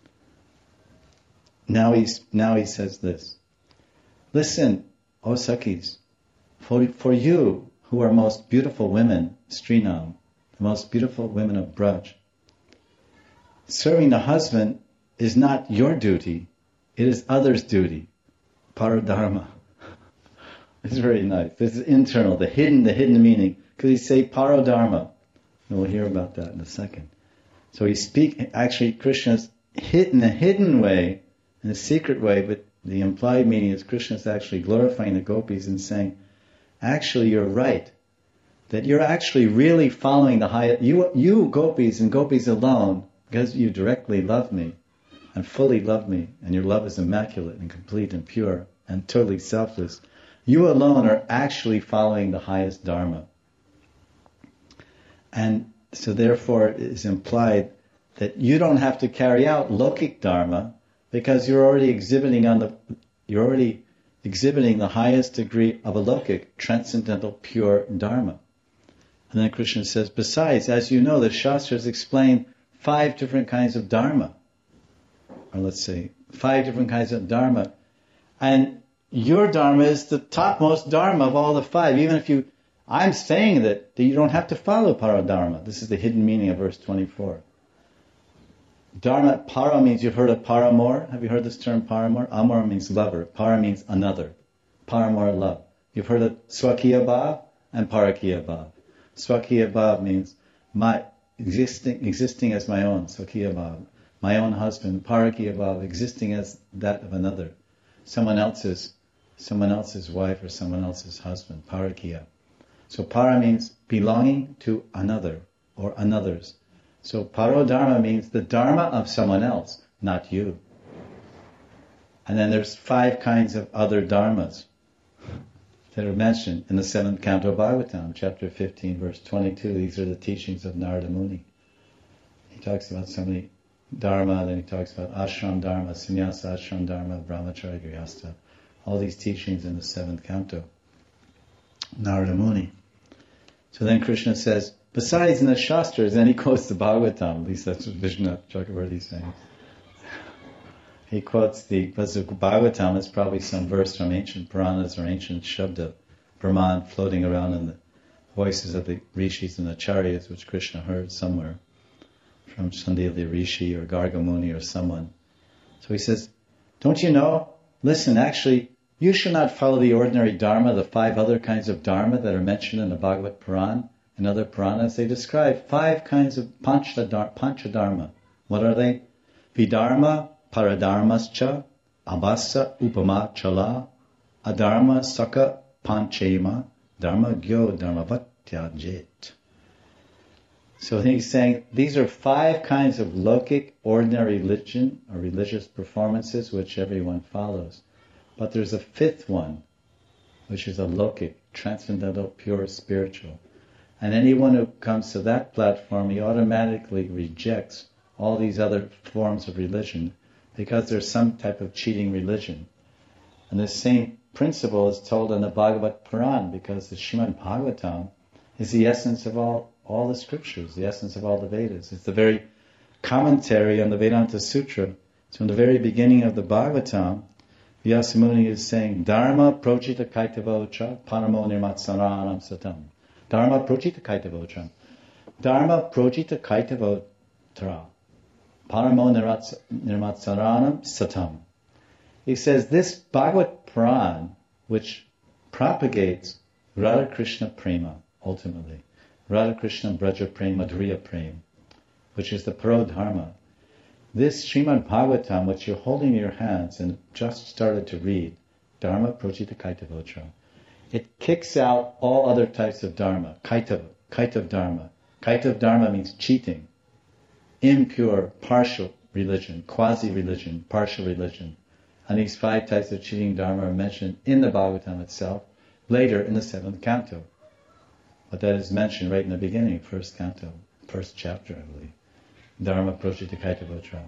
Now he's now he says this. Listen, O Sakhis, for for you who are most beautiful women, Strinam, the most beautiful women of Braj, serving the husband is not your duty, it is others' duty. Paradharma. It's very nice. This is internal, the hidden, the hidden meaning. Because he say paradharma. And we'll hear about that in a second. So he speak, actually Krishna's hidden, in a hidden way, in a secret way, but the implied meaning is Krishna is actually glorifying the gopis and saying, actually you're right, that you're actually really following the highest, you, you gopis and gopis alone, because you directly love me and fully love me, and your love is immaculate and complete and pure and totally selfless, you alone are actually following the highest dharma. And so therefore it is implied that you don't have to carry out lokic dharma because you're already exhibiting on the, you're already exhibiting the highest degree of a lokic, transcendental, pure dharma. And then Krishna says, besides, as you know, the Shastras explain five different kinds of dharma. Or let's say, five different kinds of dharma. And your dharma is the topmost dharma of all the five. Even if you, I'm saying that, that you don't have to follow paradharma. This is the hidden meaning of verse twenty-four. Dharma, para means, you've heard of paramour? Have you heard this term paramour? Amor means lover. Para means another. Paramour, love. You've heard of swakiya bhav and parakiya bhav. Swakiya bhav means my existing existing as my own, swakiya bhav. My own husband, parakiya bhav, existing as that of another. Someone else's, someone else's wife or someone else's husband, parakiya. So para means belonging to another or another's. So parodharma means the dharma of someone else, not you. And then there's five kinds of other dharmas that are mentioned in the seventh canto of Bhagavatam, chapter fifteen, verse twenty-two. These are the teachings of Narada Muni. He talks about so many dharma, then he talks about ashram dharma, sannyasa ashram dharma, brahmacharya grihastha. All these teachings in the seventh canto. Narada Muni. So then Krishna says, besides in the Shastras, then he quotes the Bhagavatam, at least that's what Vishwanath Chakravarti is saying. He quotes the, because the Bhagavatam is probably some verse from ancient Puranas or ancient Shabda, Brahman floating around in the voices of the rishis and acharyas, which Krishna heard somewhere from Sandilya Rishi or Gargamuni or someone. So he says, don't you know? Listen, actually, you should not follow the ordinary dharma, the five other kinds of dharma that are mentioned in the Bhagavad Puran and other Puranas. They describe five kinds of panchadharma. What are they? Vidharma, paradharmascha, abhasa, upama, chala, adharma, saka, panchema, dharma, gyo, dharmavatya, jit. So he's saying these are five kinds of lokic, ordinary religion or religious performances which everyone follows. But there's a fifth one, which is a lokic, transcendental, pure, spiritual. And anyone who comes to that platform, he automatically rejects all these other forms of religion because there's some type of cheating religion. And the same principle is told in the Bhagavad Puran because the Srimad Bhagavatam is the essence of all, all the scriptures, the essence of all the Vedas. It's the very commentary on the Vedanta Sutra. So in the very beginning of the Bhagavatam, Vyasamuni is saying, Dharma prochita kaitavocha paramo nirmatsaranam satam. Dharma prochita kaitavocha. Dharma prochita kaitavotra. Paramo nirmatsaranam satam. He says this Bhagavad Puran, which propagates Radha Krishna Prema, ultimately. Radha Krishna Braja Prema, Madhurya Prema, which is the Parodharma. This Srimad Bhagavatam, which you're holding in your hands and just started to read, Dharma Prochita Kaitavotra, it kicks out all other types of Dharma, Kaitav, Kaitav Dharma. Kaitav Dharma means cheating, impure, partial religion, quasi-religion, partial religion. And these five types of cheating Dharma are mentioned in the Bhagavatam itself, later in the seventh canto. But that is mentioned right in the beginning, first canto, first chapter, I believe. Dharma Prochita Kaitavotra.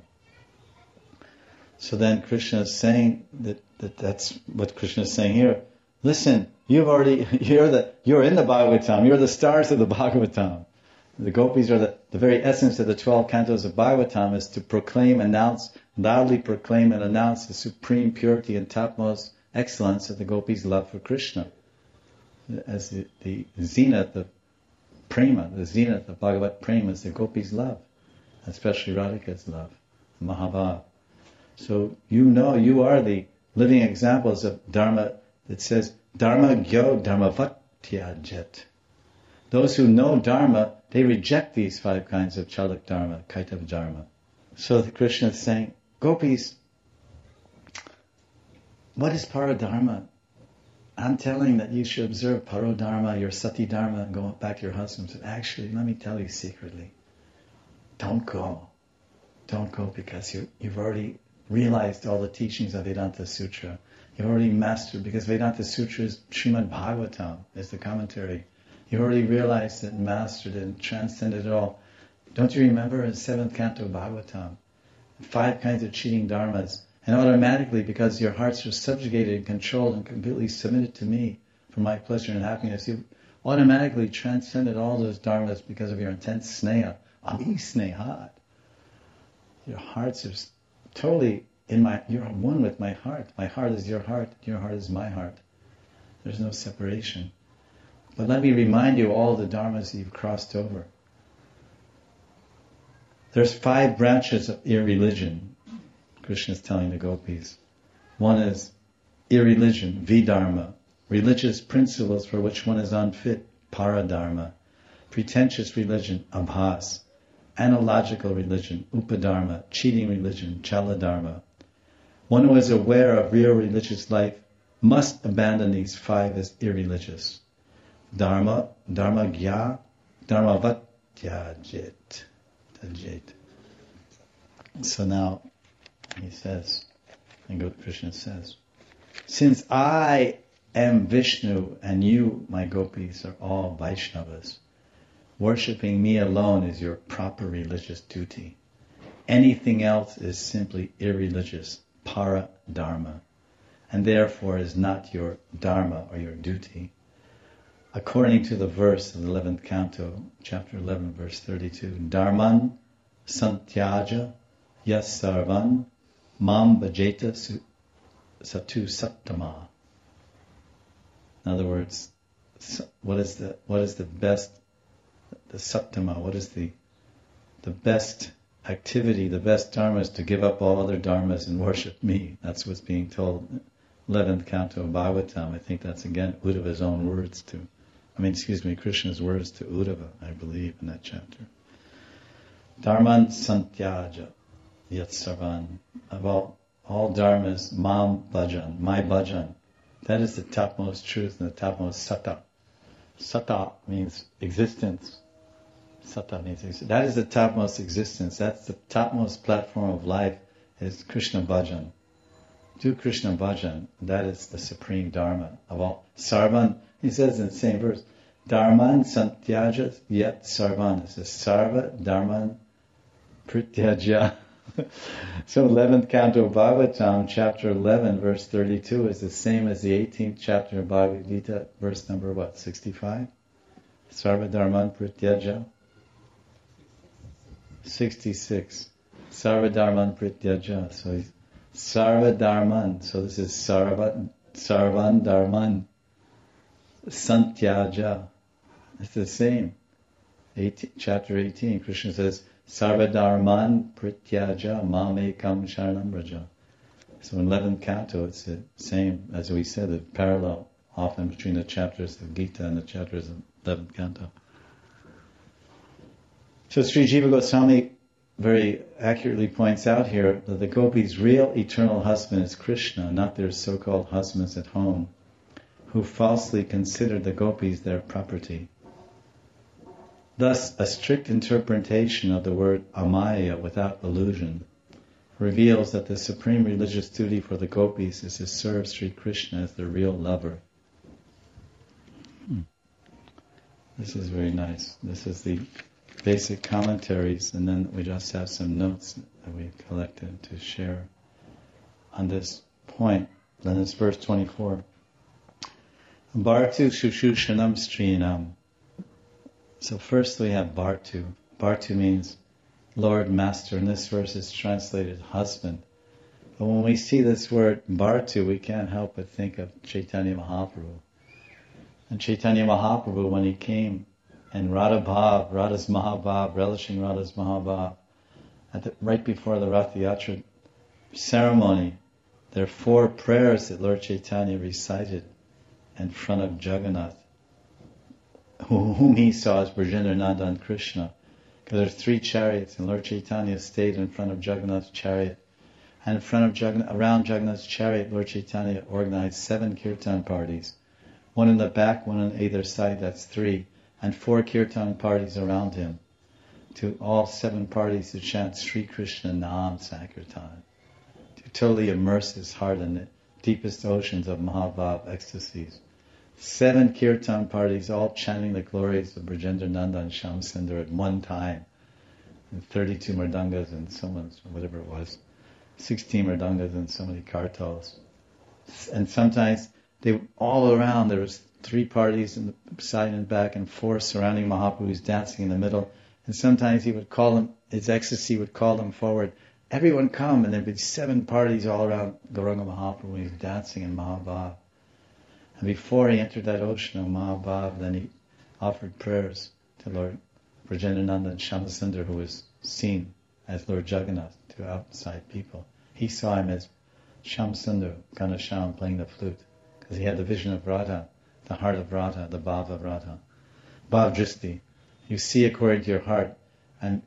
So then Krishna is saying that, that that's what Krishna is saying here. Listen, you've already, you're the, you're in the Bhagavatam, you're the stars of the Bhagavatam. The gopis are the, the very essence of the twelve cantos of Bhagavatam is to proclaim, announce, loudly proclaim and announce the supreme purity and topmost excellence of the gopis' love for Krishna. As the, the zenith of prema, the zenith of Bhagavad Prema is the gopis' love, especially Radhika's love, Mahabhav. So you know, you are the living examples of Dharma that says, Dharma gyo dharmavatya jet. Those who know Dharma, they reject these five kinds of Chalak Dharma, Kaitav Dharma. So the Krishna is saying, gopis, what is Paradharma? I'm telling that you should observe Paradharma, your Sati Dharma, and go back to your husband. So actually, let me tell you secretly, don't go. Don't go because you, you've already realized all the teachings of Vedanta Sutra. You've already mastered, because Vedanta Sutra is Srimad Bhagavatam, is the commentary. You've already realized it, mastered it, and transcended it all. Don't you remember in seventh canto Bhagavatam, five kinds of cheating dharmas, and automatically, because your hearts are subjugated and controlled and completely submitted to me for my pleasure and happiness, you automatically transcended all those dharmas because of your intense sneha. Ami snehat. Your hearts are totally in my, you're one with my heart. My heart is your heart, your heart is my heart. There's no separation. But let me remind you all the dharmas you've crossed over. There's five branches of irreligion, Krishna is telling the gopis. One is irreligion, vidharma, religious principles for which one is unfit, paradharma, pretentious religion, abhas, analogical religion, upadharma, cheating religion, chaladharma. One who is aware of real religious life must abandon these five as irreligious. Dharma, dharma gya, dharma vatyajit. So now he says, and Krishna says, since I am Vishnu and you, my gopis, are all Vaishnavas, worshipping me alone is your proper religious duty. Anything else is simply irreligious, para dharma, and therefore is not your dharma or your duty. According to the verse of the eleventh canto, chapter eleven, verse thirty-two, Dharman santyaja yas sarvan mam bhajeta satu sattama. In other words, what is the what is the best, the sattama, what is the the best activity, the best dharma is to give up all other dharmas and worship me. That's what's being told. eleventh canto of Bhagavatam. I think that's again Uddhava's own words to I mean, excuse me, Krishna's words to Uddhava, I believe, in that chapter. Dharman santyaja yat sarvan. Of all, all dharmas, mam bhajan, my bhajan. That is the topmost truth and the topmost satta. Satta means existence. Satta means existence. That is the topmost existence. That's the topmost platform of life, is Krishna bhajan. Do Krishna bhajan. That is the supreme dharma of all. Sarvan, he says in the same verse, Dharman santyaja yat sarvan. It says sarva dharman prityaja. So eleventh canto of Bhagavatam, chapter eleven, verse thirty-two is the same as the eighteenth chapter of Bhagavad Gita, verse number what, sixty-five? Sarva dharman prityaja. sixty-six. Sarva dharman prityaja. So he's sarva dharman. So this is sarva, sarvan dharman. Santyaja. It's the same. eighteen, chapter eighteen, Krishna says, Sarva dharman prityaja mamekam sharanam braja. So in eleventh canto, it's the same, as we said, the parallel often between the chapters of Gita and the chapters of eleventh canto. So Sri Jiva Goswami very accurately points out here that the gopis' real eternal husband is Krishna, not their so-called husbands at home, who falsely consider the gopis their property. Thus, a strict interpretation of the word amaya without illusion reveals that the supreme religious duty for the gopis is to serve Sri Krishna as their real lover. Hmm. This is very nice. This is the basic commentaries, and then we just have some notes that we collected to share on this point. Then it's verse twenty-four. Bhartu Shushushanam Strinam. So first we have Bhartu. Bhartu means Lord, Master. In this verse is translated husband. But when we see this word Bhartu, we can't help but think of Chaitanya Mahaprabhu. And Chaitanya Mahaprabhu, when he came, and Radha Bhav, Radha's Mahabhav, relishing Radha's Mahabhav, at the, right before the Rath Yatra ceremony, there are four prayers that Lord Chaitanya recited in front of Jagannath, whom he saw as Brajendra Nandan Krishna. Because there are three chariots, and Lord Chaitanya stayed in front of Jagannath's chariot. And in front of Jagannath, around Jagannath's chariot, Lord Chaitanya organized seven kirtan parties. One in the back, one on either side, that's three. And four kirtan parties around him. To all seven parties to chant Sri Krishna Nam Sankirtan. To totally immerse his heart in the deepest oceans of Mahabhav ecstasies. Seven kirtan parties all chanting the glories of Brajendra Nanda and Shyamsundar at one time. And thirty-two mridangas and so much, whatever it was. sixteen mridangas and so many kartals. And sometimes they all around, there was three parties in the side and back and four surrounding Mahaprabhu who's dancing in the middle. And sometimes he would call them, his ecstasy would call them forward. Everyone come, and there'd be seven parties all around Gauranga Mahaprabhu when he was dancing in Mahabhav. And before he entered that ocean of Mahabhav, then he offered prayers to Lord Brajendrananda and Shyamsundar, who was seen as Lord Jagannath to outside people. He saw him as Shyamsundar, Ganasham, playing the flute, because he had the vision of Radha, the heart of Radha, the bhav of Radha. Bhav Dristi. You see according to your heart. And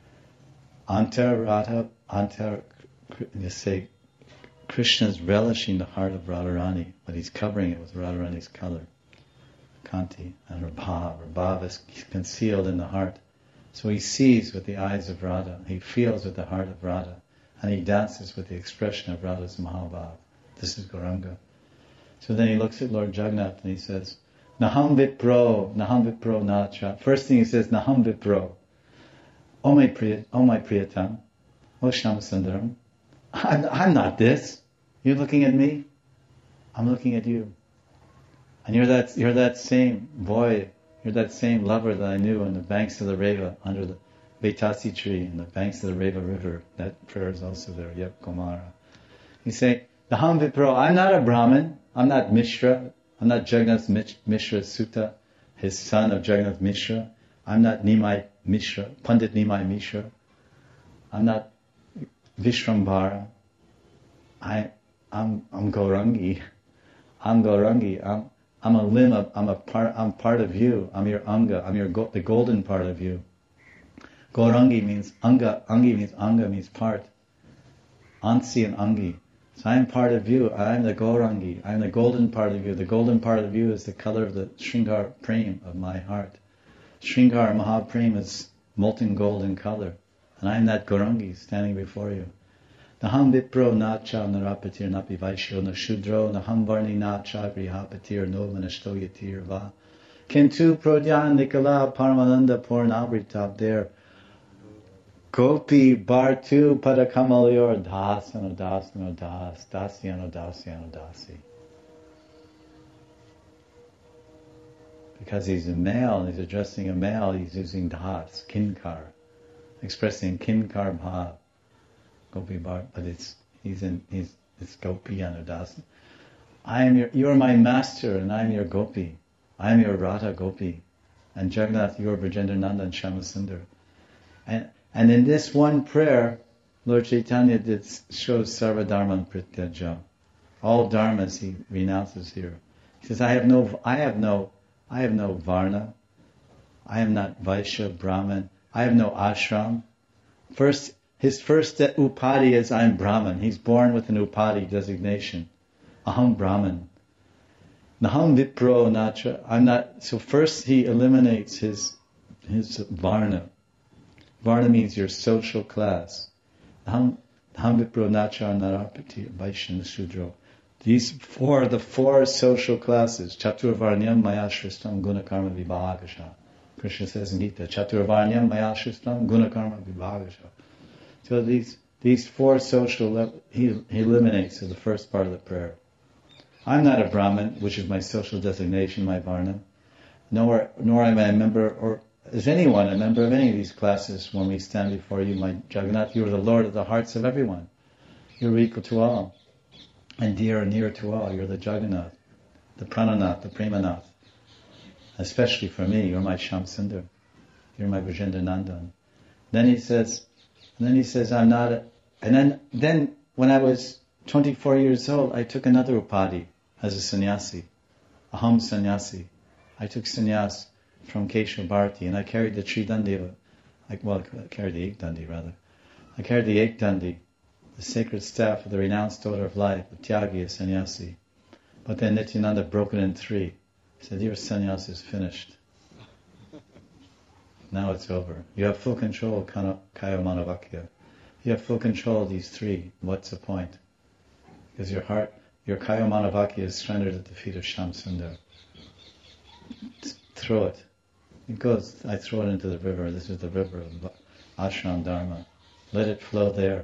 Antar Radha, Antar, you say, Krishna's relishing the heart of Radharani, but he's covering it with Radharani's color, Kanti, and her bhav. Her bhav is concealed in the heart. So he sees with the eyes of Radha, he feels with the heart of Radha, and he dances with the expression of Radha's Mahabhav. This is Gauranga. So then he looks at Lord Jagannath and he says, Naham Vipro, Naham Vipro Nacha. First thing he says, Naham Vipro. Oh my Priya, oh my Priyatam, oh Shyamsundaram. I'm, I'm not this. You're looking at me. I'm looking at you. And you're that, you're that same boy, you're that same lover that I knew on the banks of the Reva, under the Betasi tree, in the banks of the Reva river. That prayer is also there, Yep Kumara. You say, Naham Vipro, I'm not a Brahmin, I'm not Mishra, I'm not Jagannath Mishra Sutta, his son of Jagannath Mishra. I'm not Nimai Mishra, Pandit Nimai Mishra. I'm not Vishrambhara. I, I'm, I'm Gaurangi. I'm Gaurangi. I'm, I'm a limb of, I'm a part, I'm part of you. I'm your Anga. I'm your, go, the golden part of you. Gaurangi means Anga. Angi means Anga means part. Ansi and Angi. So I'm part of you. I'm the Gaurangi. I'm the golden part of you. The golden part of you is the color of the Shringar Prem of my heart. Shringar Mahaprem is molten gold in color. And I'm that Gaurangi standing before you. Naham Vipro Nacha Narapatir Napi Vaishyo Nashudro Naham Varni Nacha Grihapatir No Manashto Yatir Va Kintu Prodyan Nikala Paramananda Purnabritab there. Gopi Bartu Padakamalyor Das and Das and Das Dasi and Dasi and Dasi. Because he's a male and he's addressing a male, he's using Das, Kinkar, expressing Kinkar Bhav. Gopi Bar, but it's he's in he's it's Gopi and Das. I am your you're my master and I'm your Gopi. I am your Radha Gopi. And Jagannath, you're Brajendrananda and Shyamsundar. And And in this one prayer, Lord Chaitanya did shows Sarva Dharman Prityaja. All dharmas he renounces here. He says, I have no, I have no, I have no varna. I am not Vaishya, Brahman. I have no ashram. First, his first upadi is I'm Brahman. He's born with an upadi designation. Aham Brahman. Naham Vipro Natra. I'm not. So first he eliminates his his varna. Varna means your social class. Naham Vipro Nachar Narapati Vaishya Shudro. These four are the four social classes. Chaturvarnyam Maya Shristam Gunakarma Vibhagasha. Krishna says in Gita, Chaturvarnyam Maya Shristam Gunakarma Vibhagasha. So these these four social levels, he, he eliminates in the first part of the prayer. I'm not a Brahmin, which is my social designation, my Varna. Nor, nor am I a member, or is anyone a member of any of these classes when we stand before you, my Jagannath? You are the Lord of the hearts of everyone. You're equal to all. And dear and near to all. You're the Jagannath, the Prananath, the Premanath. Especially for me, you're my Shyamsundar. You're my Brajendranandan. Then he says, and then he says, I'm not a, and then, then when I was twenty-four years old, I took another upadi as a sannyasi. Aham sannyasi. I took sannyas from Keshav Bharati, and I carried the Tridandi, I, well, I carried the Ekdandi rather. I carried the Ekdandi the sacred staff of the renounced order of life, the Tyagi, a sannyasi. But then Nityananda broke it in three. He said, your sannyas is finished. Now it's over. You have full control, Kaya Manavakya. You have full control of these three. What's the point? Because your heart, your Kaya Manavakya is surrendered at the feet of Shamsundar. Throw it. It goes, I throw it into the river. This is the river of Ashram Dharma. Let it flow there.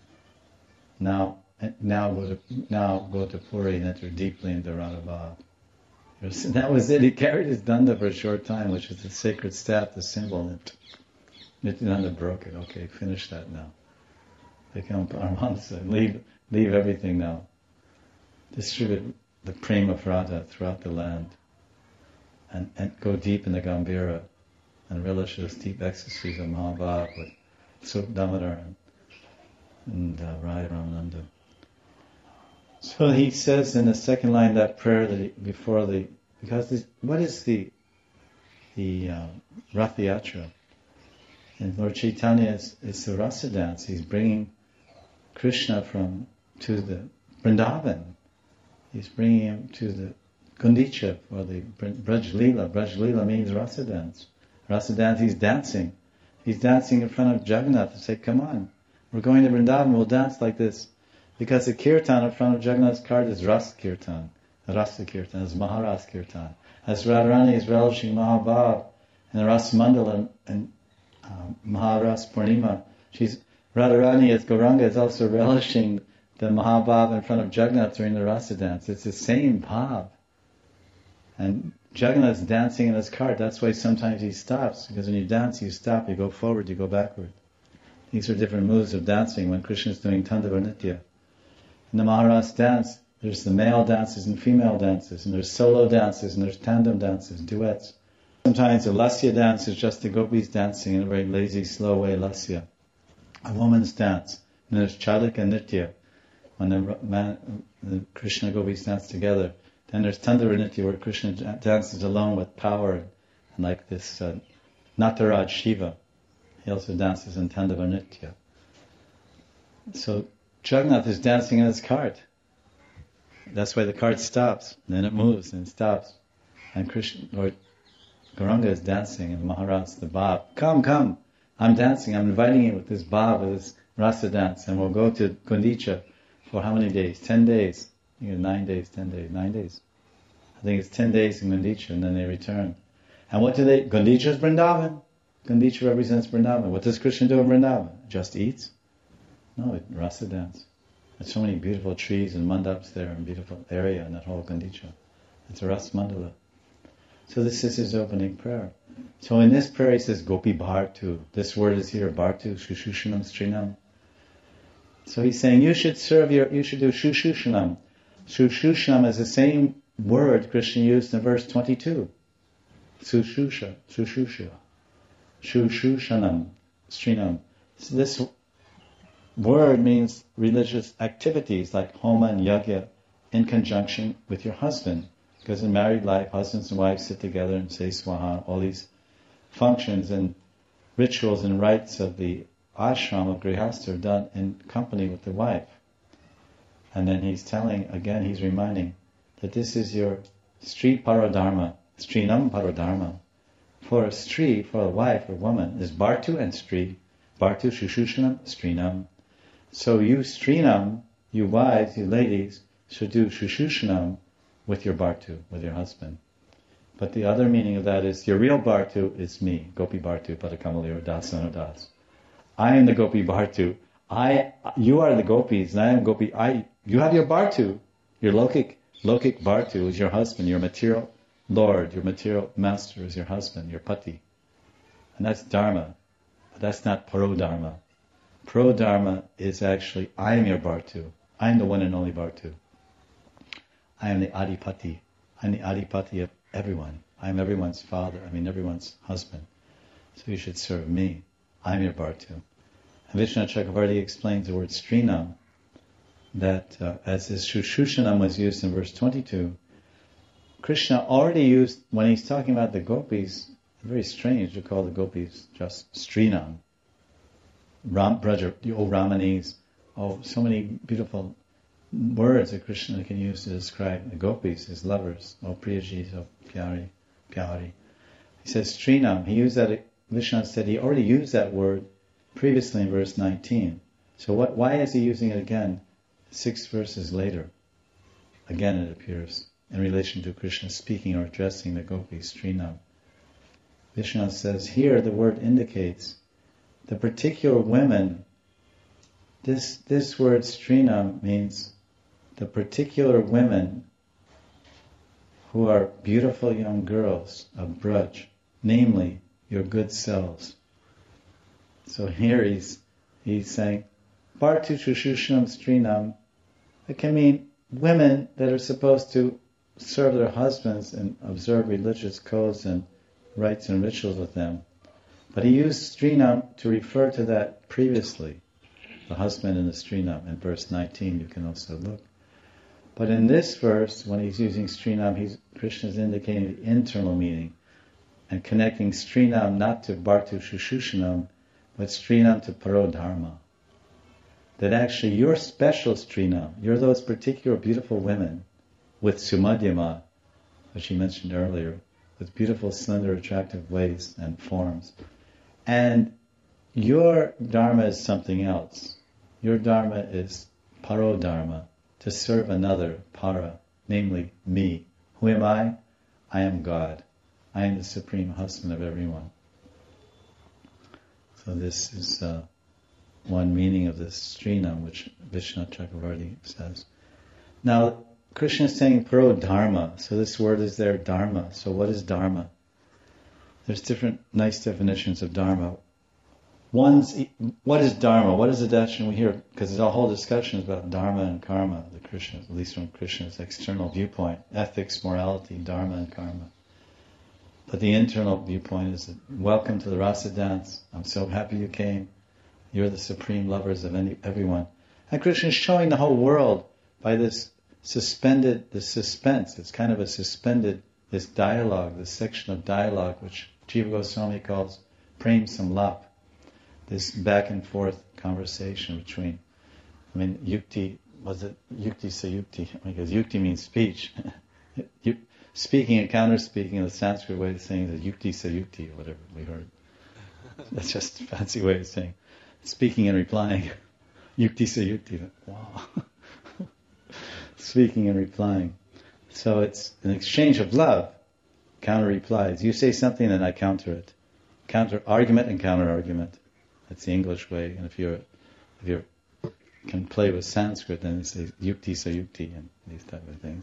Now, now go to, now go to Puri and enter deeply into Radhabhav. That was it. He carried his danda for a short time, which is the sacred staff, the symbol. And Nityananda broke it. Okay, finish that now. Become Paramahansa. Leave, leave everything now. Distribute the prema of Radha throughout the land. And, and go deep in the Gambhira and relish those deep ecstasies of Mahabhav with Suk Damodar and, and uh, Raya Ramananda. So he says in the second line that prayer that he, before the, because this, what is the the uh, Rath Yatra? And Lord Chaitanya is, is the rasa dance. He's bringing Krishna from to the Vrindavan. He's bringing him to the Gundicha or the Braj Leela. Braj Leela means rasa dance. Rasa dance. He's dancing. He's dancing in front of Jagannath to say, "Come on, we're going to Vrindavan. We'll dance like this." Because the kirtan in front of Jagannath's cart is Ras Kirtan. Rasa Kirtan is Maharas Kirtan. As Radharani is relishing Mahabhav and the Ras Mandala and, and um, Maharas Purnima, she's, Radharani as Gauranga is also relishing the Mahabhav in front of Jagannath during the Rasa dance. It's the same bhav. And Jagannath's dancing in his cart. That's why sometimes he stops. Because when you dance, you stop, you go forward, you go backward. These are different moves of dancing when Krishna is doing Tandavar Nitya. In the Maharas dance, there's the male dances and female dances, and there's solo dances, and there's tandem dances, duets. Sometimes the Lasya dance is just the gopis dancing in a very lazy, slow way, Lasya. A woman's dance. And there's Chalika Nitya, when the, man, the Krishna gopis dance together. Then there's Tandava Nitya, where Krishna dances alone with power, and like this uh, Nataraj Shiva. He also dances in Tandava Nitya. So Jagannath is dancing in his cart. That's why the cart stops. And then it moves and it stops. And Krishna, or Gauranga is dancing and Maharaj, the Bhav. Come, come. I'm dancing. I'm inviting you with this Bhav, with this Rasa dance. And we'll go to Gundicha for how many days? Ten days. You know, nine days, ten days, nine days. I think it's ten days in Gundicha and then they return. And what do they, Gundicha is Vrindavan. Gundicha represents Vrindavan. What does Krishna do in Vrindavan? Just eats? No, it rasa dance. There's so many beautiful trees and mandaps there and beautiful area in that whole Gundicha. It's a ras mandala. So this is his opening prayer. So in this prayer he says Gopi Bhartu. This word is here, Bhartu, Shushushanam, Srinam. So he's saying you should serve your, you should do Shushushanam. Shushushanam is the same word Krishna used in verse twenty-two. Sushusha, Sushusha. Shushushanam, Srinam. So this word means religious activities like homa and yajna in conjunction with your husband. Because in married life, husbands and wives sit together and say swaha, all these functions and rituals and rites of the ashram of Grihastha are done in company with the wife. And then he's telling, again he's reminding, that this is your Stri Paradharma, Strinam Paradharma. For a Stri, for a wife or woman, is Bhartu and Stri. Bhartu, Shushushanam, Strinam. So you Strinam, you wives, you ladies, should do Shushushanam with your Bhartu, with your husband. But the other meaning of that is, your real Bhartu is me, Gopi Bhartu, Padakamali or Dasana Das. I am the Gopi Bhartu. I, you are the gopis, and I am Gopi. I, you have your Bhartu. Your Lokik, Lokik Bhartu is your husband, your material lord, your material master is your husband, your pati. And that's Dharma. But that's not Parodharma. Parodharma is actually, I am your Bhartu. I am the one and only Bhartu. I am the Adipati. I'm the Adipati of everyone. I am everyone's father. I mean everyone's husband. So you should serve me. I'm your Bhartu. And Vishwanath Chakravarti explains the word Strinam, that uh, as this Shushushanam was used in verse twenty-two, Krishna already used, when he's talking about the gopis, very strange to call the gopis just Strinam. Ram, Braja, O Ramanis, oh, so many beautiful words that Krishna can use to describe the gopis, his lovers. Oh, Priyaji, oh, Pyari, Pyari. He says, Srinam. He used that, Vishnu said he already used that word previously in verse nineteen. So what? Why is he using it again, six verses later? Again it appears in relation to Krishna speaking or addressing the gopis, Srinam. Vishnu says here the word indicates the particular women. This this word Srinam means the particular women who are beautiful young girls of Braj, namely your good selves. So here he's he's saying, Bhartu Shushusham Strinam. It can mean women that are supposed to serve their husbands and observe religious codes and rites and rituals with them. But he used Strinam to refer to that previously. The husband in the Strinam. In verse nineteen you can also look. But in this verse, when he's using Strinam, he's, Krishna is indicating the internal meaning and connecting Strinam not to Bhartu Shushushanam, but Strinam to Parodharma. That actually you're special Strinam. You're those particular beautiful women with Sumadhyama, which he mentioned earlier, with beautiful, slender, attractive ways and forms. And your Dharma is something else. Your Dharma is Parodharma, to serve another, para, namely me. Who am I? I am God. I am the supreme husband of everyone. So this is uh, one meaning of this Strinam, which Vishnu Chakravarti says. Now, Krishna is saying Parodharma. So this word is there, Dharma. So what is Dharma? There's different nice definitions of Dharma. One's, what is Dharma? What is the definition we hear? Because there's a whole discussion about Dharma and Karma, the Krishna, at least from Krishna's external viewpoint, ethics, morality, Dharma and Karma. But the internal viewpoint is, that, welcome to the Rasa dance. I'm so happy you came. You're the supreme lovers of any, everyone. And Krishna is showing the whole world by this suspended, this suspense. It's kind of a suspended, this dialogue, this section of dialogue, which Jiva Goswami calls Prem Samlap. This back and forth conversation between, I mean, yukti, was it yukti sayukti? Because yukti means speech. Speaking and counter-speaking, the Sanskrit way of saying is yukti sayukti, or whatever we heard. That's just a fancy way of saying speaking and replying. Yukti sayukti. Wow. Speaking and replying. So it's an exchange of love. Counter-replies. You say something, then I counter it. Counter-argument and counter-argument. That's the English way. And if you're, if you can play with Sanskrit, then it says yukti sayukti and these type of things.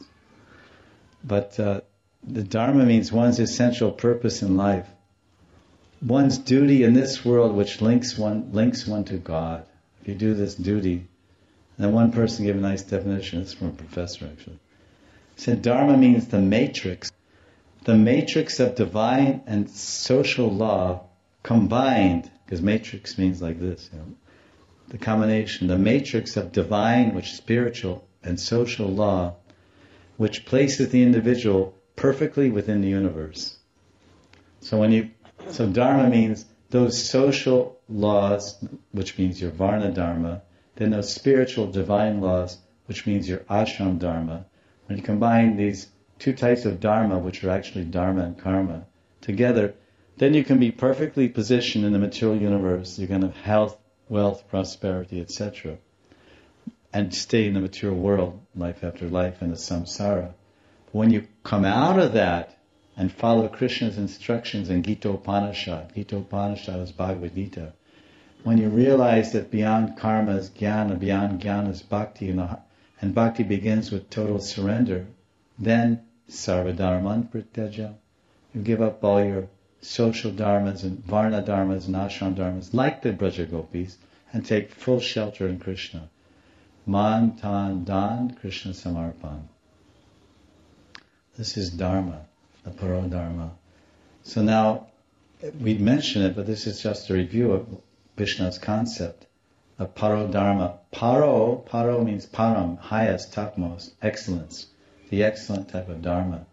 But uh, the Dharma means one's essential purpose in life, one's duty in this world, which links one links one to God. If you do this duty, then one person gave a nice definition. This is from a professor actually. He said Dharma means the matrix, the matrix of divine and social law combined. Because matrix means like this, you know, the combination, the matrix of divine, which spiritual, and social law, which places the individual perfectly within the universe. So when you, so Dharma means those social laws, which means your Varna Dharma, then those spiritual divine laws, which means your Ashram Dharma. When you combine these two types of Dharma, which are actually Dharma and Karma, together, then you can be perfectly positioned in the material universe. You can have health, wealth, prosperity, et cetera, and stay in the material world, life after life, in the samsara. But when you come out of that and follow Krishna's instructions in Gita Upanishad, Gita Upanishad is Bhagavad Gita, when you realize that beyond karma is jnana, beyond jnana is bhakti, and bhakti begins with total surrender, then sarvadharman prityaja, you give up all your social dharmas and varna dharmas and ashram dharmas, like the Braja Gopis, and take full shelter in Krishna. Man, tan, dan, Krishna samarpan. This is dharma, the paro dharma. So now, we mention it, but this is just a review of Vishnu's concept of paro dharma. Paro, paro means param, highest, topmost, excellence, the excellent type of dharma.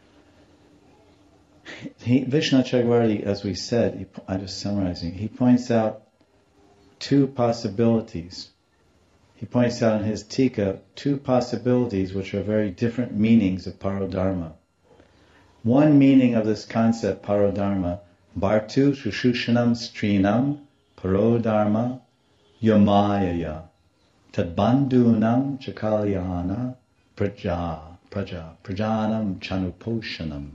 He, Vishnu Chakravarti, as we said, he, I'm just summarizing, he points out two possibilities he points out in his Tika two possibilities which are very different meanings of parodharma. One meaning of this concept, parodharma, Bhartu Shushushanam Strinam Parodharma Yamayaya Tadbandhunam Chakalyana Praja Praja Prajanam Chanuposhanam.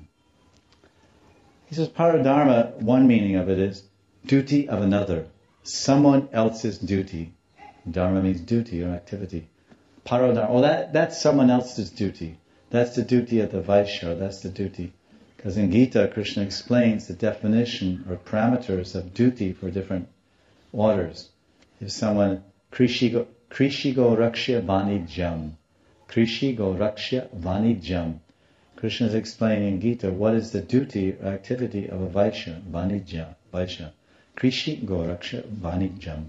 He says parodharma, one meaning of it is duty of another, someone else's duty. Dharma means duty or activity. Parodharma, well that, that's someone else's duty. That's the duty of the Vaishya, that's the duty. Because in Gita, Krishna explains the definition or parameters of duty for different orders. If someone, Krishigo, Krishigo Rakshya Vanijam. Krishigo Rakshya Vanijam. Krishna is explaining in Gita what is the duty or activity of a Vaishya, Vanijya, Vaishya. Krishigo Rakshya Vanijam.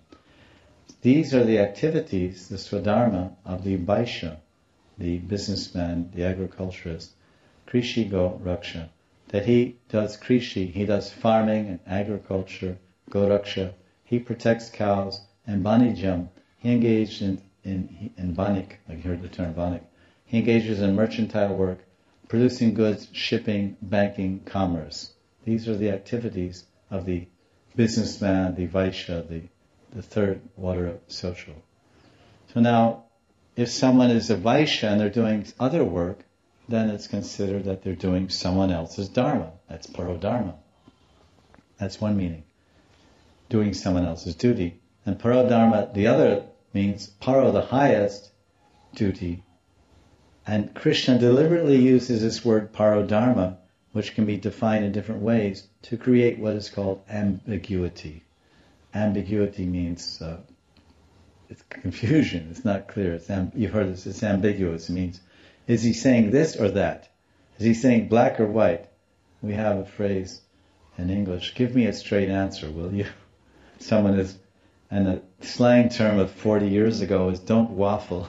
These are the activities, the swadharma of the Vaishya, the businessman, the agriculturist. Krishigo Raksha. That he does krishi, he does farming and agriculture, Goraksha. He protects cows, and Vanijam, he engaged in, in, in Vanik, I heard the term Vanik. He engages in mercantile work, producing goods, shipping, banking, commerce. These are the activities of the businessman, the Vaishya, the, the third order of social. So now, if someone is a Vaishya and they're doing other work, then it's considered that they're doing someone else's dharma. That's parodharma. That's one meaning. Doing someone else's duty. And parodharma, the other means paro, the highest duty. And Krishna deliberately uses this word parodharma, which can be defined in different ways, to create what is called ambiguity. Ambiguity means uh, it's confusion. It's not clear. It's amb- you've heard this. It's ambiguous. It means, is he saying this or that? Is he saying black or white? We have a phrase in English, give me a straight answer, will you? Someone is, and the slang term of forty years ago is don't waffle.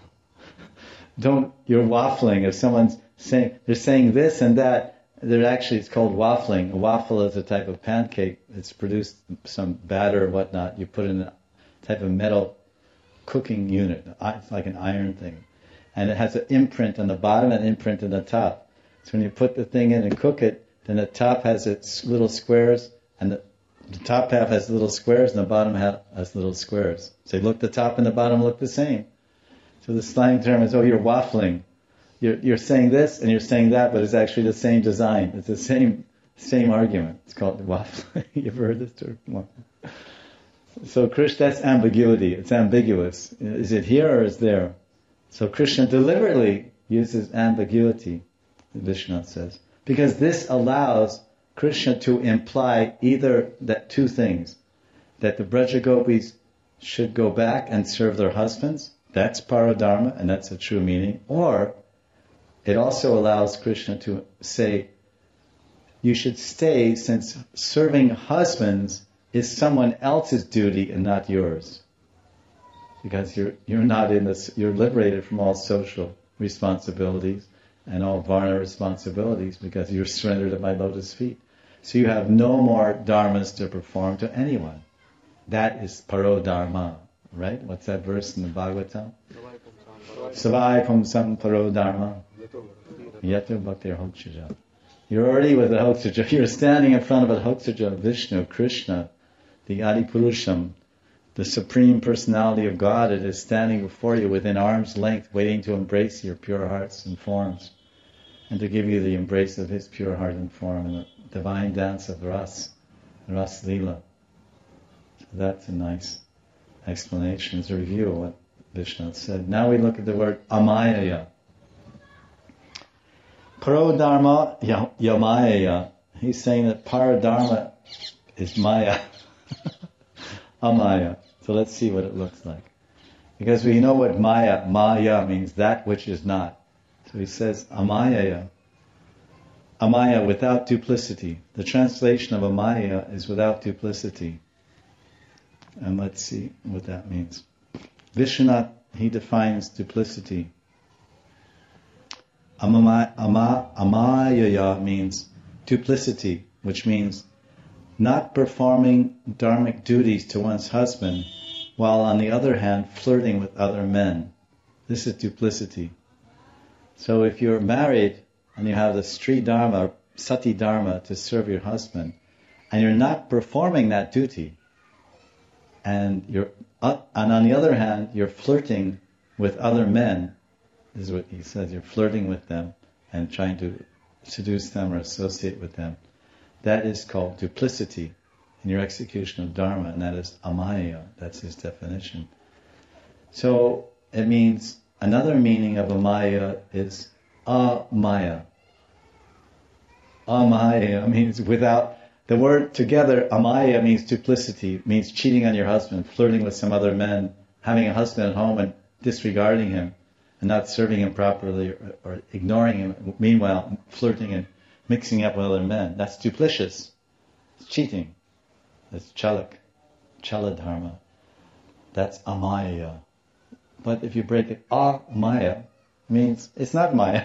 Don't, you're waffling. If someone's saying, they're saying this and that, they're actually, it's called waffling. A waffle is a type of pancake. It's produced some batter or whatnot. You put in a type of metal cooking unit. It's like an iron thing. And it has an imprint on the bottom and an imprint on the top. So when you put the thing in and cook it, then the top has its little squares, and the, the top half has little squares, and the bottom half has little squares. So look, the top and the bottom look the same. So the slang term is, oh, you're waffling. You're, you're saying this and you're saying that, but it's actually the same design. It's the same same argument. It's called waffling. You ever heard this term? So Krishna, that's ambiguity. It's ambiguous. Is it here or is there? So Krishna deliberately uses ambiguity, Vishnu says, because this allows Krishna to imply either that two things, that the Braja Gopis should go back and serve their husbands, that's parodharma, and that's a true meaning, or it also allows Krishna to say, you should stay since serving husbands is someone else's duty and not yours. Because you're you're not in this, you're liberated from all social responsibilities and all varna responsibilities because you're surrendered at my lotus feet. So you have no more dharmas to perform to anyone. That is parodharma, right? What's that verse in the Bhagavatam? Savai pumsam parodharma yato bhaktir hoksaja. You're already with the hoksaja. You're standing in front of a hoksaja, Vishnu, Krishna, the Adipurusham, the Supreme Personality of God. It is standing before you within arm's length, waiting to embrace your pure hearts and forms, and to give you the embrace of His pure heart and form in the divine dance of Ras, Ras Leela. So that's a nice explanation, it's a review of what Vishnu said. Now we look at the word amayaya. Parodharma yamayaya. He's saying that parodharma is maya. Amaya. So let's see what it looks like. Because we know what maya, maya means, that which is not. So he says amayaya. Amaya, without duplicity. The translation of amaya is without duplicity. And let's see what that means. Vishwanath, he defines duplicity. Amaya, ama, amayaya means duplicity, which means not performing dharmic duties to one's husband while on the other hand flirting with other men. This is duplicity. So if you're married and you have the Sri Dharma, or Sati Dharma to serve your husband, and you're not performing that duty, and you're, uh, and on the other hand, you're flirting with other men, this is what he says, you're flirting with them and trying to seduce them or associate with them, that is called duplicity in your execution of Dharma, and that is amaya. That's his definition. So it means, another meaning of amaya is amaya. Amaya means without, the word together, amaya means duplicity, means cheating on your husband, flirting with some other men, having a husband at home and disregarding him, and not serving him properly, or, or ignoring him, meanwhile flirting and mixing up with other men. That's duplicitous. It's cheating. That's chalak, chala dharma. That's amaya. But if you break it, amaya means it's not maya.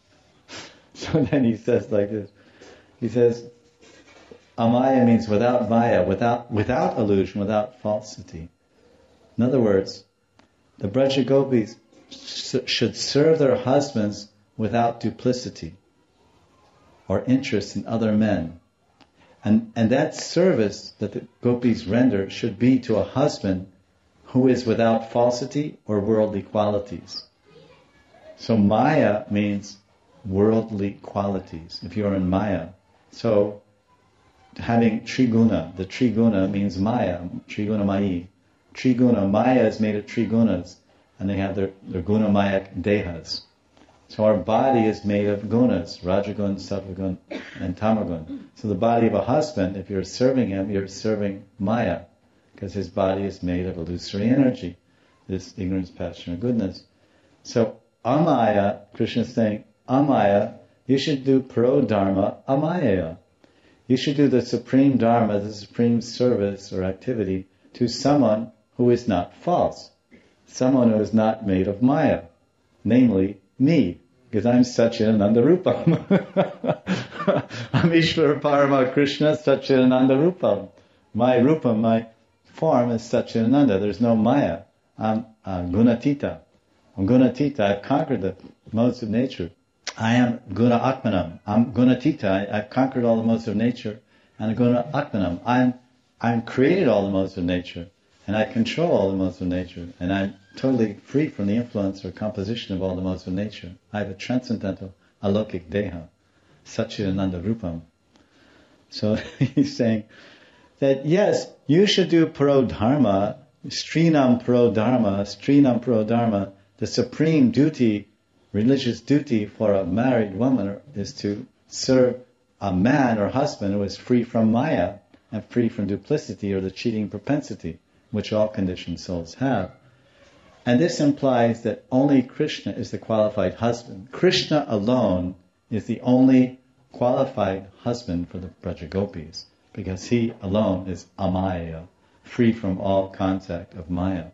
So then he says like this. He says, amaya means without maya, without without illusion, without falsity. In other words, the Braja Gopis should serve their husbands without duplicity or interest in other men. And and that service that the Gopis render should be to a husband who is without falsity or worldly qualities. So Maya means worldly qualities, if you're in Maya. So having Triguna, the Triguna means Maya, Triguna Mayi. Triguna, Maya is made of Trigunas, and they have their, their Gunamayak dehas. So our body is made of gunas, Rajagun, Sattvagun, and Tamagun. So the body of a husband, if you're serving him, you're serving Maya, because his body is made of illusory energy, this ignorance, passion, or goodness. So Amaya, Krishna is saying, Amaya, you should do pro-dharma amaya. You should do the supreme dharma, the supreme service or activity to someone who is not false, someone who is not made of Maya, namely me, because I'm Satchidananda Rupam. I'm Ishvara Parama Krishna Satchidananda Rupam. My Rupam, my form is Satchidananda. There's no Maya. I'm uh, Gunatita. I'm Gunatita. I've conquered the modes of nature. I am Guna Atmanam. I'm Gunatita. I, I've conquered all the modes of nature. And Guna Atmanam. I'm I'm created all the modes of nature. And I control all the modes of nature. And I'm totally free from the influence or composition of all the modes of nature. I have a transcendental alokik deha, Satchidananda Rupam. So he's saying that yes, you should do pro-dharma, strinam pro-dharma, strinam pro-dharma. The supreme duty, religious duty for a married woman is to serve a man or husband who is free from maya and free from duplicity or the cheating propensity, which all conditioned souls have. And this implies that only Krishna is the qualified husband. Krishna alone is the only qualified husband for the Braja Gopis, because he alone is amaya, free from all contact of maya.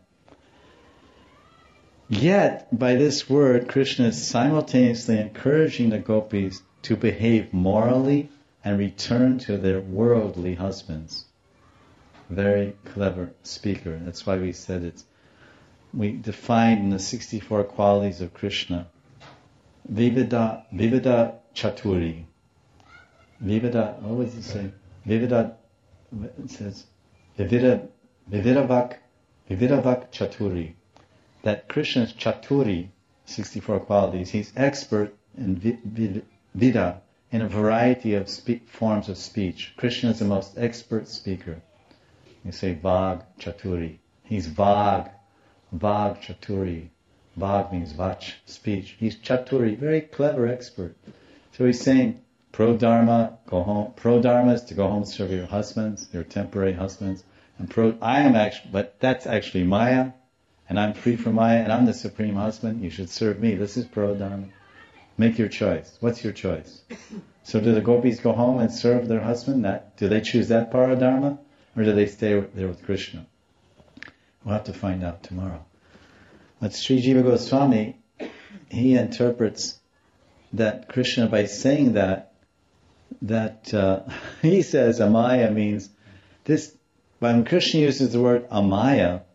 Yet, by this word, Krishna is simultaneously encouraging the Gopis to behave morally and return to their worldly husbands. Very clever speaker. That's why we said it's, we defined in the sixty-four qualities of Krishna, Vivida, Vivida Chaturi. Vivida, what was it say? Vivida, it says, Vivida, Vividavak, Vividavak Chaturi. That Krishna's Chaturi, sixty-four qualities, he's expert in vi- vi- Vida, in a variety of spe- forms of speech. Krishna is the most expert speaker. You say Vag Chaturi. He's Vag, Vag Chaturi. Vag means Vach, speech. He's Chaturi, very clever expert. So he's saying, pro-dharma, go home. Pro-dharma is to go home, serve your husbands, your temporary husbands. And pro, I am actually, but that's actually Maya, and I'm free from Maya, and I'm the supreme husband. You should serve me. This is pro-dharma. Make your choice. What's your choice? So do the gopis go home and serve their husband? That, do they choose that para-dharma? Or do they stay there with Krishna? We'll have to find out tomorrow. But Sri Jiva Goswami, he interprets that Krishna, by saying that, that uh, he says amaya means this. When Krishna uses the word amaya,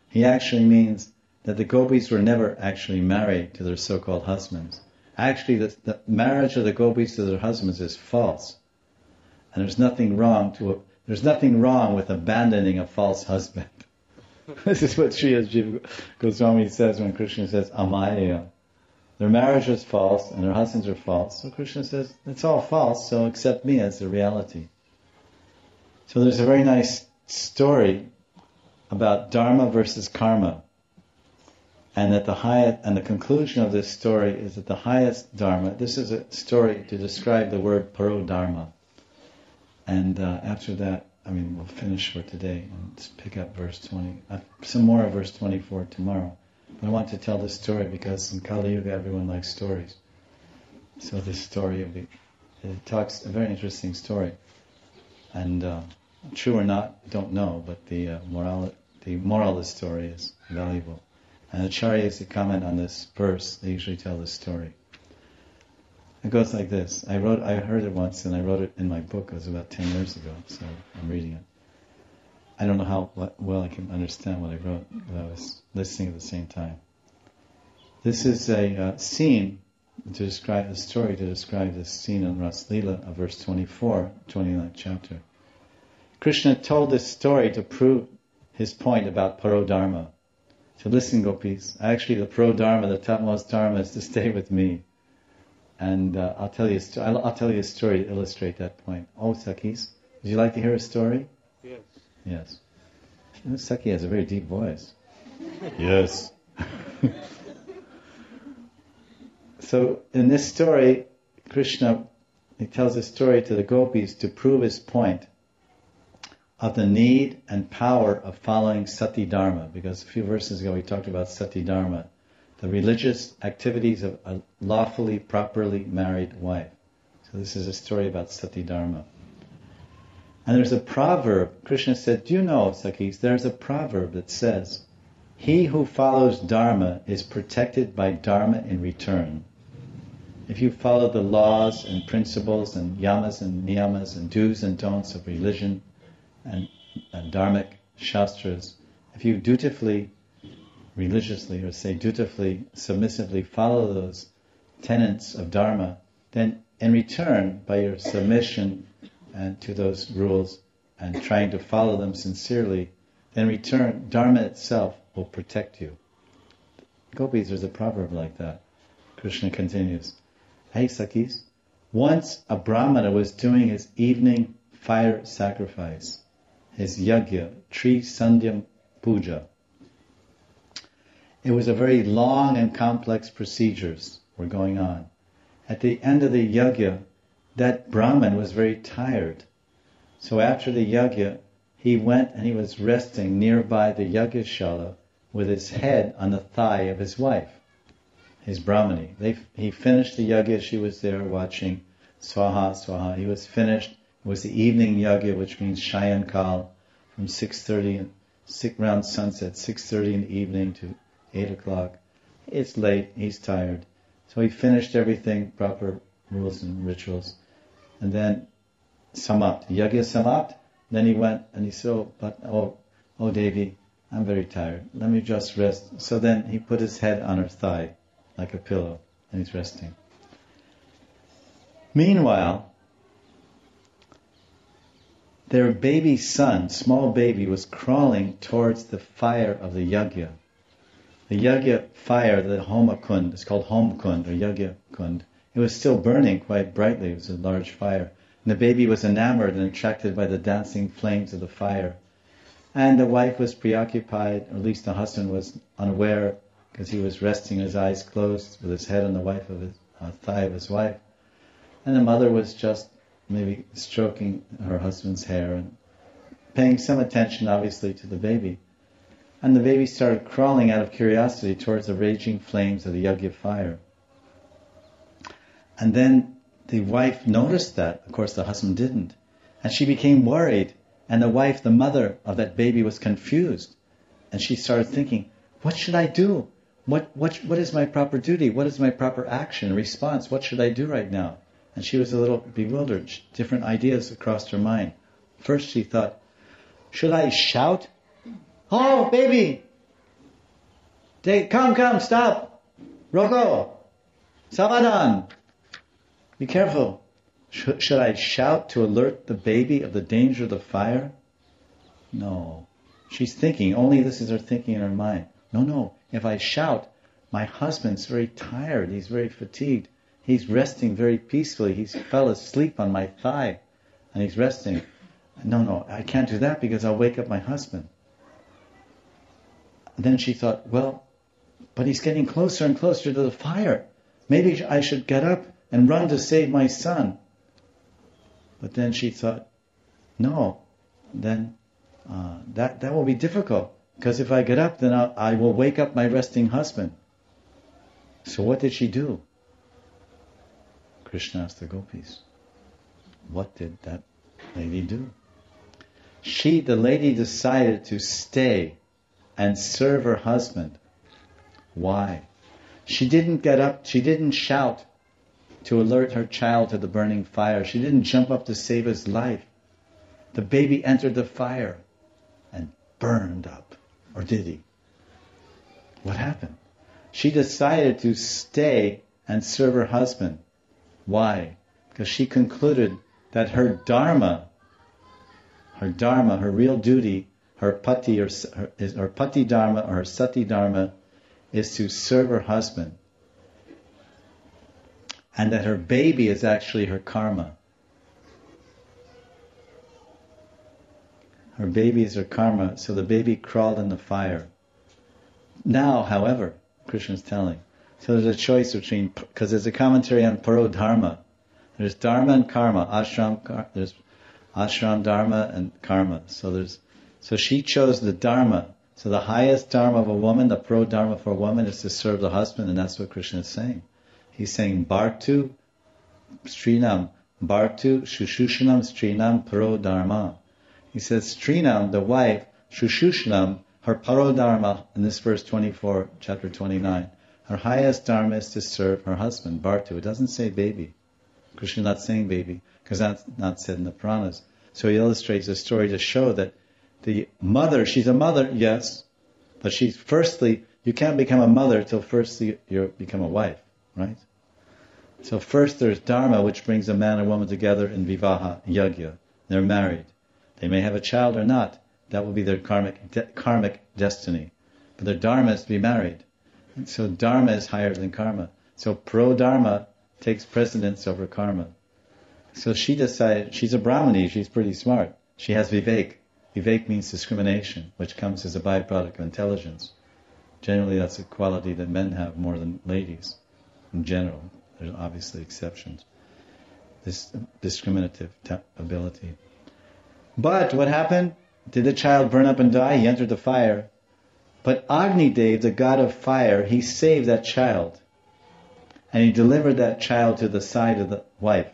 he actually means that the gopis were never actually married to their so-called husbands. Actually, the, the marriage of the gopis to their husbands is false. And there's nothing wrong to there's nothing wrong with abandoning a false husband. This is what Sri Jiva Goswami says when Krishna says, Amaya. Their marriage was false and their husbands are false. So Krishna says, it's all false, so accept me as the reality. So there's a very nice story about dharma versus karma. And that the highest, and the conclusion of this story is that the highest dharma, this is a story to describe the word parodharma. And uh, after that, I mean, we'll finish for today and just pick up verse twenty, uh, some more of verse twenty-four tomorrow. But I want to tell this story because in Kali Yuga everyone likes stories. So this story, will be, it talks a very interesting story. And uh, true or not, don't know, but the uh, moral, the moral of the story is valuable. And acharyas that comment on this verse, they usually tell this story. It goes like this. I wrote, I heard it once, and I wrote it in my book. It was about ten years ago, so I'm reading it. I don't know how well I can understand what I wrote, but I was listening at the same time. This is a uh, scene to describe, a story to describe this scene in Ras Leela of verse twenty-four, twenty-ninth chapter. Krishna told this story to prove his point about parodharma. So listen, gopis, actually the parodharma, the topmost dharma is to stay with me. And uh, I'll tell you, a sto- I'll, I'll tell you a story to illustrate that point. Oh, Sakis, would you like to hear a story? Yes. Yes. You know, Saki has a very deep voice. Yes. So in this story, Krishna, he tells a story to the gopis to prove his point of the need and power of following Sati Dharma. Because a few verses ago we talked about Sati Dharma, the religious activities of a lawfully, properly married wife. So this is a story about Sati Dharma. And there's a proverb, Krishna said, do you know, Sakis, there's a proverb that says, he who follows Dharma is protected by Dharma in return. If you follow the laws and principles and yamas and niyamas and do's and don'ts of religion and, and dharmic shastras, if you dutifully, religiously, or say dutifully, submissively follow those tenets of Dharma, then in return, by your submission and to those rules and trying to follow them sincerely, in return, Dharma itself will protect you. Gopis, there's a proverb like that. Krishna continues, hey Sakis, once a Brahmana was doing his evening fire sacrifice, his yajna, Tri Sandhyam Puja. It was a very long and complex procedures were going on. At the end of the yajna, that Brahman was very tired. So after the yajna, he went and he was resting nearby the yajna-shala with his head on the thigh of his wife, his Brahmani. They, he finished the yajna, she was there watching, swaha, swaha. He was finished. It was the evening yajna, which means shayankal, from six thirty, six, around sunset, six thirty in the evening to eight o'clock. It's late, he's tired. So he finished everything, proper rules and rituals. And then, samapt, yajna samapt. Then he went and he said, oh, but, oh, oh Devi, I'm very tired. Let me just rest. So then he put his head on her thigh, like a pillow, and he's resting. Meanwhile, their baby son, small baby, was crawling towards the fire of the yajna. The yajna fire, the homa kund, it's called hom kund or yajna kund. It was still burning quite brightly. It was a large fire. And the baby was enamored and attracted by the dancing flames of the fire. And the wife was preoccupied, or at least the husband was unaware, because he was resting, his eyes closed, with his head on the wife of his uh, thigh of his wife. And the mother was just maybe stroking her husband's hair and paying some attention, obviously, to the baby. And the baby started crawling out of curiosity towards the raging flames of the yajna fire. And then the wife noticed that. Of course, the husband didn't. And she became worried. And the wife, the mother of that baby, was confused. And she started thinking, what should I do? What, what, what is my proper duty? What is my proper action, response? What should I do right now? And she was a little bewildered. Different ideas crossed her mind. First she thought, should I shout? Oh, baby! Take, come, come, stop. Roko. Savadan. Be careful. Should, should I shout to alert the baby of the danger of the fire? No. She's thinking, only this is her thinking in her mind. No, no. If I shout, my husband's very tired. He's very fatigued. He's resting very peacefully. He's fell asleep on my thigh and he's resting. No, no, I can't do that because I'll wake up my husband. And then she thought, well, but he's getting closer and closer to the fire. Maybe I should get up and run to save my son. But then she thought, no, then uh, that, that will be difficult. Because if I get up, then I'll, I will wake up my resting husband. So what did she do? Krishna asked the gopis, what did that lady do? She, the lady, decided to stay and serve her husband. Why? She didn't get up, she didn't shout to alert her child to the burning fire. She didn't jump up to save his life. The baby entered the fire and burned up. Or did he? What happened? She decided to stay and serve her husband. Why? Because she concluded that her dharma, her dharma, her real duty, her pati or her, her pati dharma or her sati dharma is to serve her husband. And that her baby is actually her karma. Her baby is her karma, so the baby crawled in the fire. Now, however, Krishna's telling, so there's a choice between, because there's a commentary on paro dharma. There's dharma and karma, ashram, there's ashram dharma and karma. So there's, so she chose the dharma. So the highest dharma of a woman, the paro dharma for a woman, is to serve the husband, and that's what Krishna is saying. He's saying, Bhartu Srinam, Bhartu Shushushanam Srinam Paro Dharma. He says, Srinam, the wife, Shushushanam, her Paro Dharma, in this verse twenty-four, chapter twenty-nine, her highest dharma is to serve her husband, Bhartu. It doesn't say baby. Krishna is not saying baby, because that's not said in the Puranas. So he illustrates the story to show that the mother, she's a mother, yes, but she's, firstly, you can't become a mother till firstly you become a wife, right? So first there's dharma, which brings a man and woman together in vivaha, yagya. They're married. They may have a child or not. That will be their karmic de- karmic destiny. But their dharma is to be married. And so dharma is higher than karma. So pro-dharma takes precedence over karma. So she decided, she's a brahmani, she's pretty smart. She has vivek. Vivek means discrimination, which comes as a byproduct of intelligence. Generally that's a quality that men have more than ladies, in general. There's obviously exceptions. This discriminative t- ability. But what happened? Did the child burn up and die? He entered the fire. But Agni Dev, the god of fire, he saved that child. And he delivered that child to the side of the wife.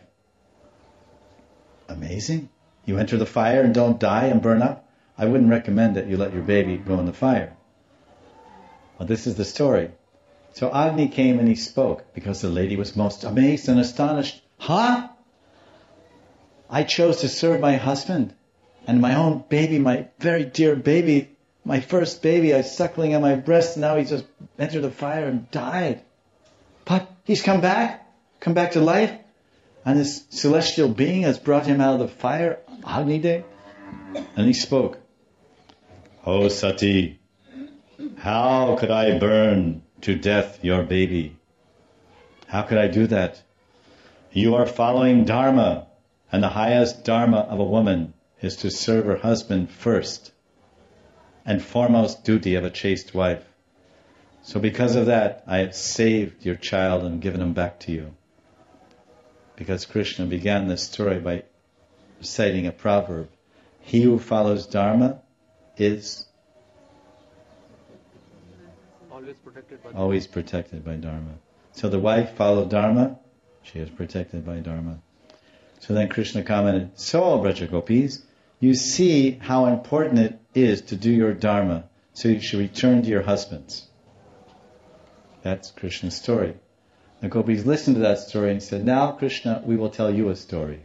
Amazing. You enter the fire and don't die and burn up? I wouldn't recommend that you let your baby go in the fire. Well, this is the story. So Agni came and he spoke, because the lady was most amazed and astonished. Huh? I chose to serve my husband, and my own baby, my very dear baby, my first baby, I was suckling on my breast, and now he just entered the fire and died. But he's come back, come back to life, and this celestial being has brought him out of the fire, Agni Dev. And he spoke. Oh Sati, how could I burn to death your baby? How could I do that? You are following dharma, and the highest dharma of a woman is to serve her husband first, and foremost duty of a chaste wife. So because of that, I have saved your child and given him back to you. Because Krishna began this story by reciting a proverb. He who follows dharma is always protected by always protected by dharma. So the wife followed dharma, she is protected by dharma. So then Krishna commented, so Braja Gopis, you see how important it is to do your dharma, so you should return to your husbands. That's Krishna's story. The gopis listened to that story and said, now Krishna, we will tell you a story.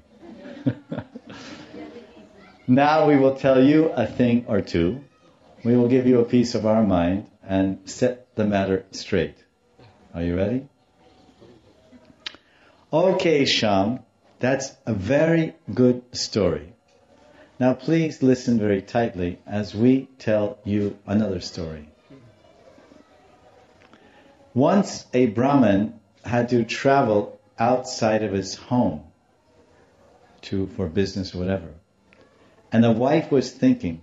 Now we will tell you a thing or two. We will give you a piece of our mind, and set the matter straight. Are you ready? Okay, Sham, that's a very good story. Now please listen very tightly as we tell you another story. Once a Brahmin had to travel outside of his home to for business or whatever. And the wife was thinking,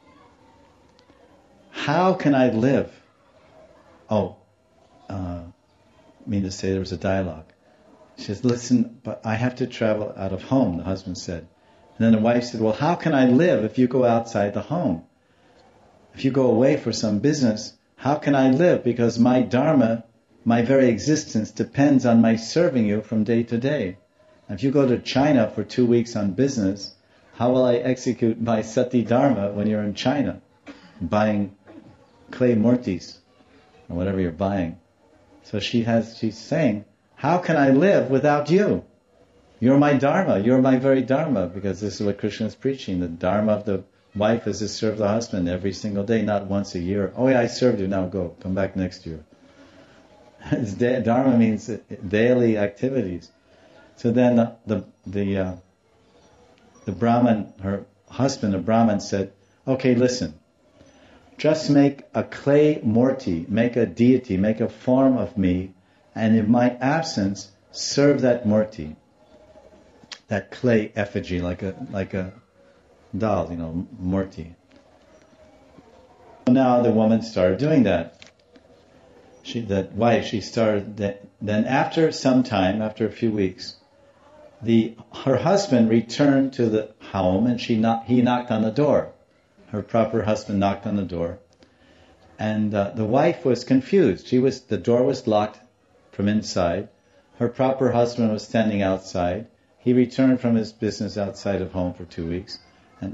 how can I live? Oh, uh, I mean to say there was a dialogue. She says, listen, but I have to travel out of home, the husband said. And then the wife said, well, how can I live if you go outside the home? If you go away for some business, how can I live? Because my dharma, my very existence depends on my serving you from day to day. If you go to China for two weeks on business, how will I execute my sati dharma when you're in China, buying clay murtis or whatever you're buying? So she has, she's saying, how can I live without you? You're my dharma, you're my very dharma, because this is what Krishna is preaching. The dharma of the wife is to serve the husband every single day, not once a year. Oh yeah, I served you, now go, come back next year. Dharma means daily activities. So then the the the, uh, the Brahman, her husband, a Brahman, said, okay, listen, just make a clay murti, make a deity, make a form of me, and in my absence, serve that murti, that clay effigy, like a like a doll, you know, murti. Now the woman started doing that. She, that wife, she started. That, then after some time, after a few weeks, the her husband returned to the home, and she knock, he knocked on the door. Her proper husband knocked on the door, and uh, the wife was confused. She was the door was locked from inside. Her proper husband was standing outside. He returned from his business outside of home for two weeks, and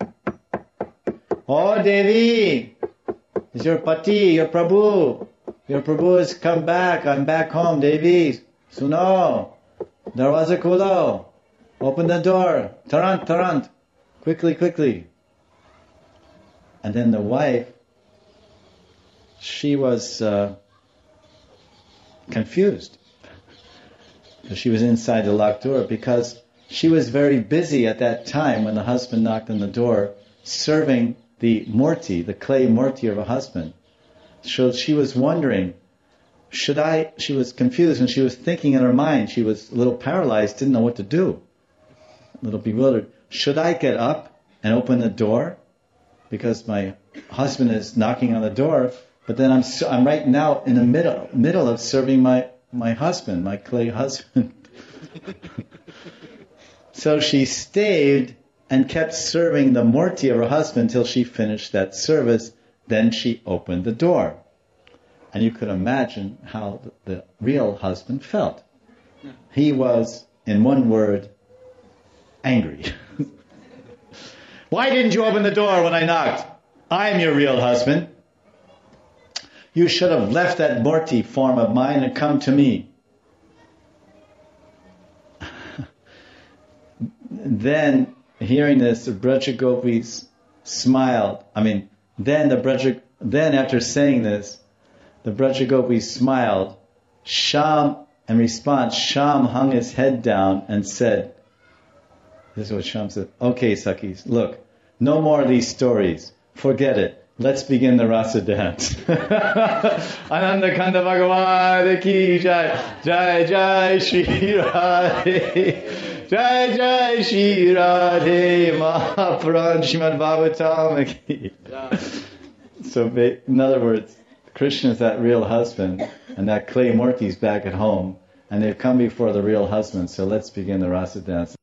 oh Devi, it's your pati, your Prabhu. Your Prabhu has come back. I'm back home, Devi. Suno. Darwaza Kulo. Open the door. Tarant, Tarant. Quickly, quickly. And then the wife, she was uh, confused. She was inside the locked door because she was very busy at that time when the husband knocked on the door, serving the murti, the clay murti of a husband. So she was wondering, should I, she was confused and she was thinking in her mind, she was a little paralyzed, didn't know what to do, a little bewildered. Should I get up and open the door? Because my husband is knocking on the door, but then I'm I'm right now in the middle middle of serving my, my husband, my clay husband. So she stayed and kept serving the murti of her husband till she finished that service. Then she opened the door. And you could imagine how the, the real husband felt. He was, in one word, angry. Why didn't you open the door when I knocked? I'm your real husband. You should have left that murti form of mine and come to me. Then, hearing this, the Braja Gopis smiled. I mean, then the Braja, then after saying this, the Braja Gopis smiled. Sham, in response, Sham hung his head down and said, this is what Sham said, okay, Sakhis, look, no more of these stories. Forget it. Let's begin the rasa dance. Ananda Kanda Bhagavan ki jai, jai jai Shri Radhe, jai jai Shri Radhe, Mahapuran Srimad Bhagavatam ki. So, in other words, Krishna is that real husband, and that clay murti is back at home, and they've come before the real husband. So let's begin the rasa dance.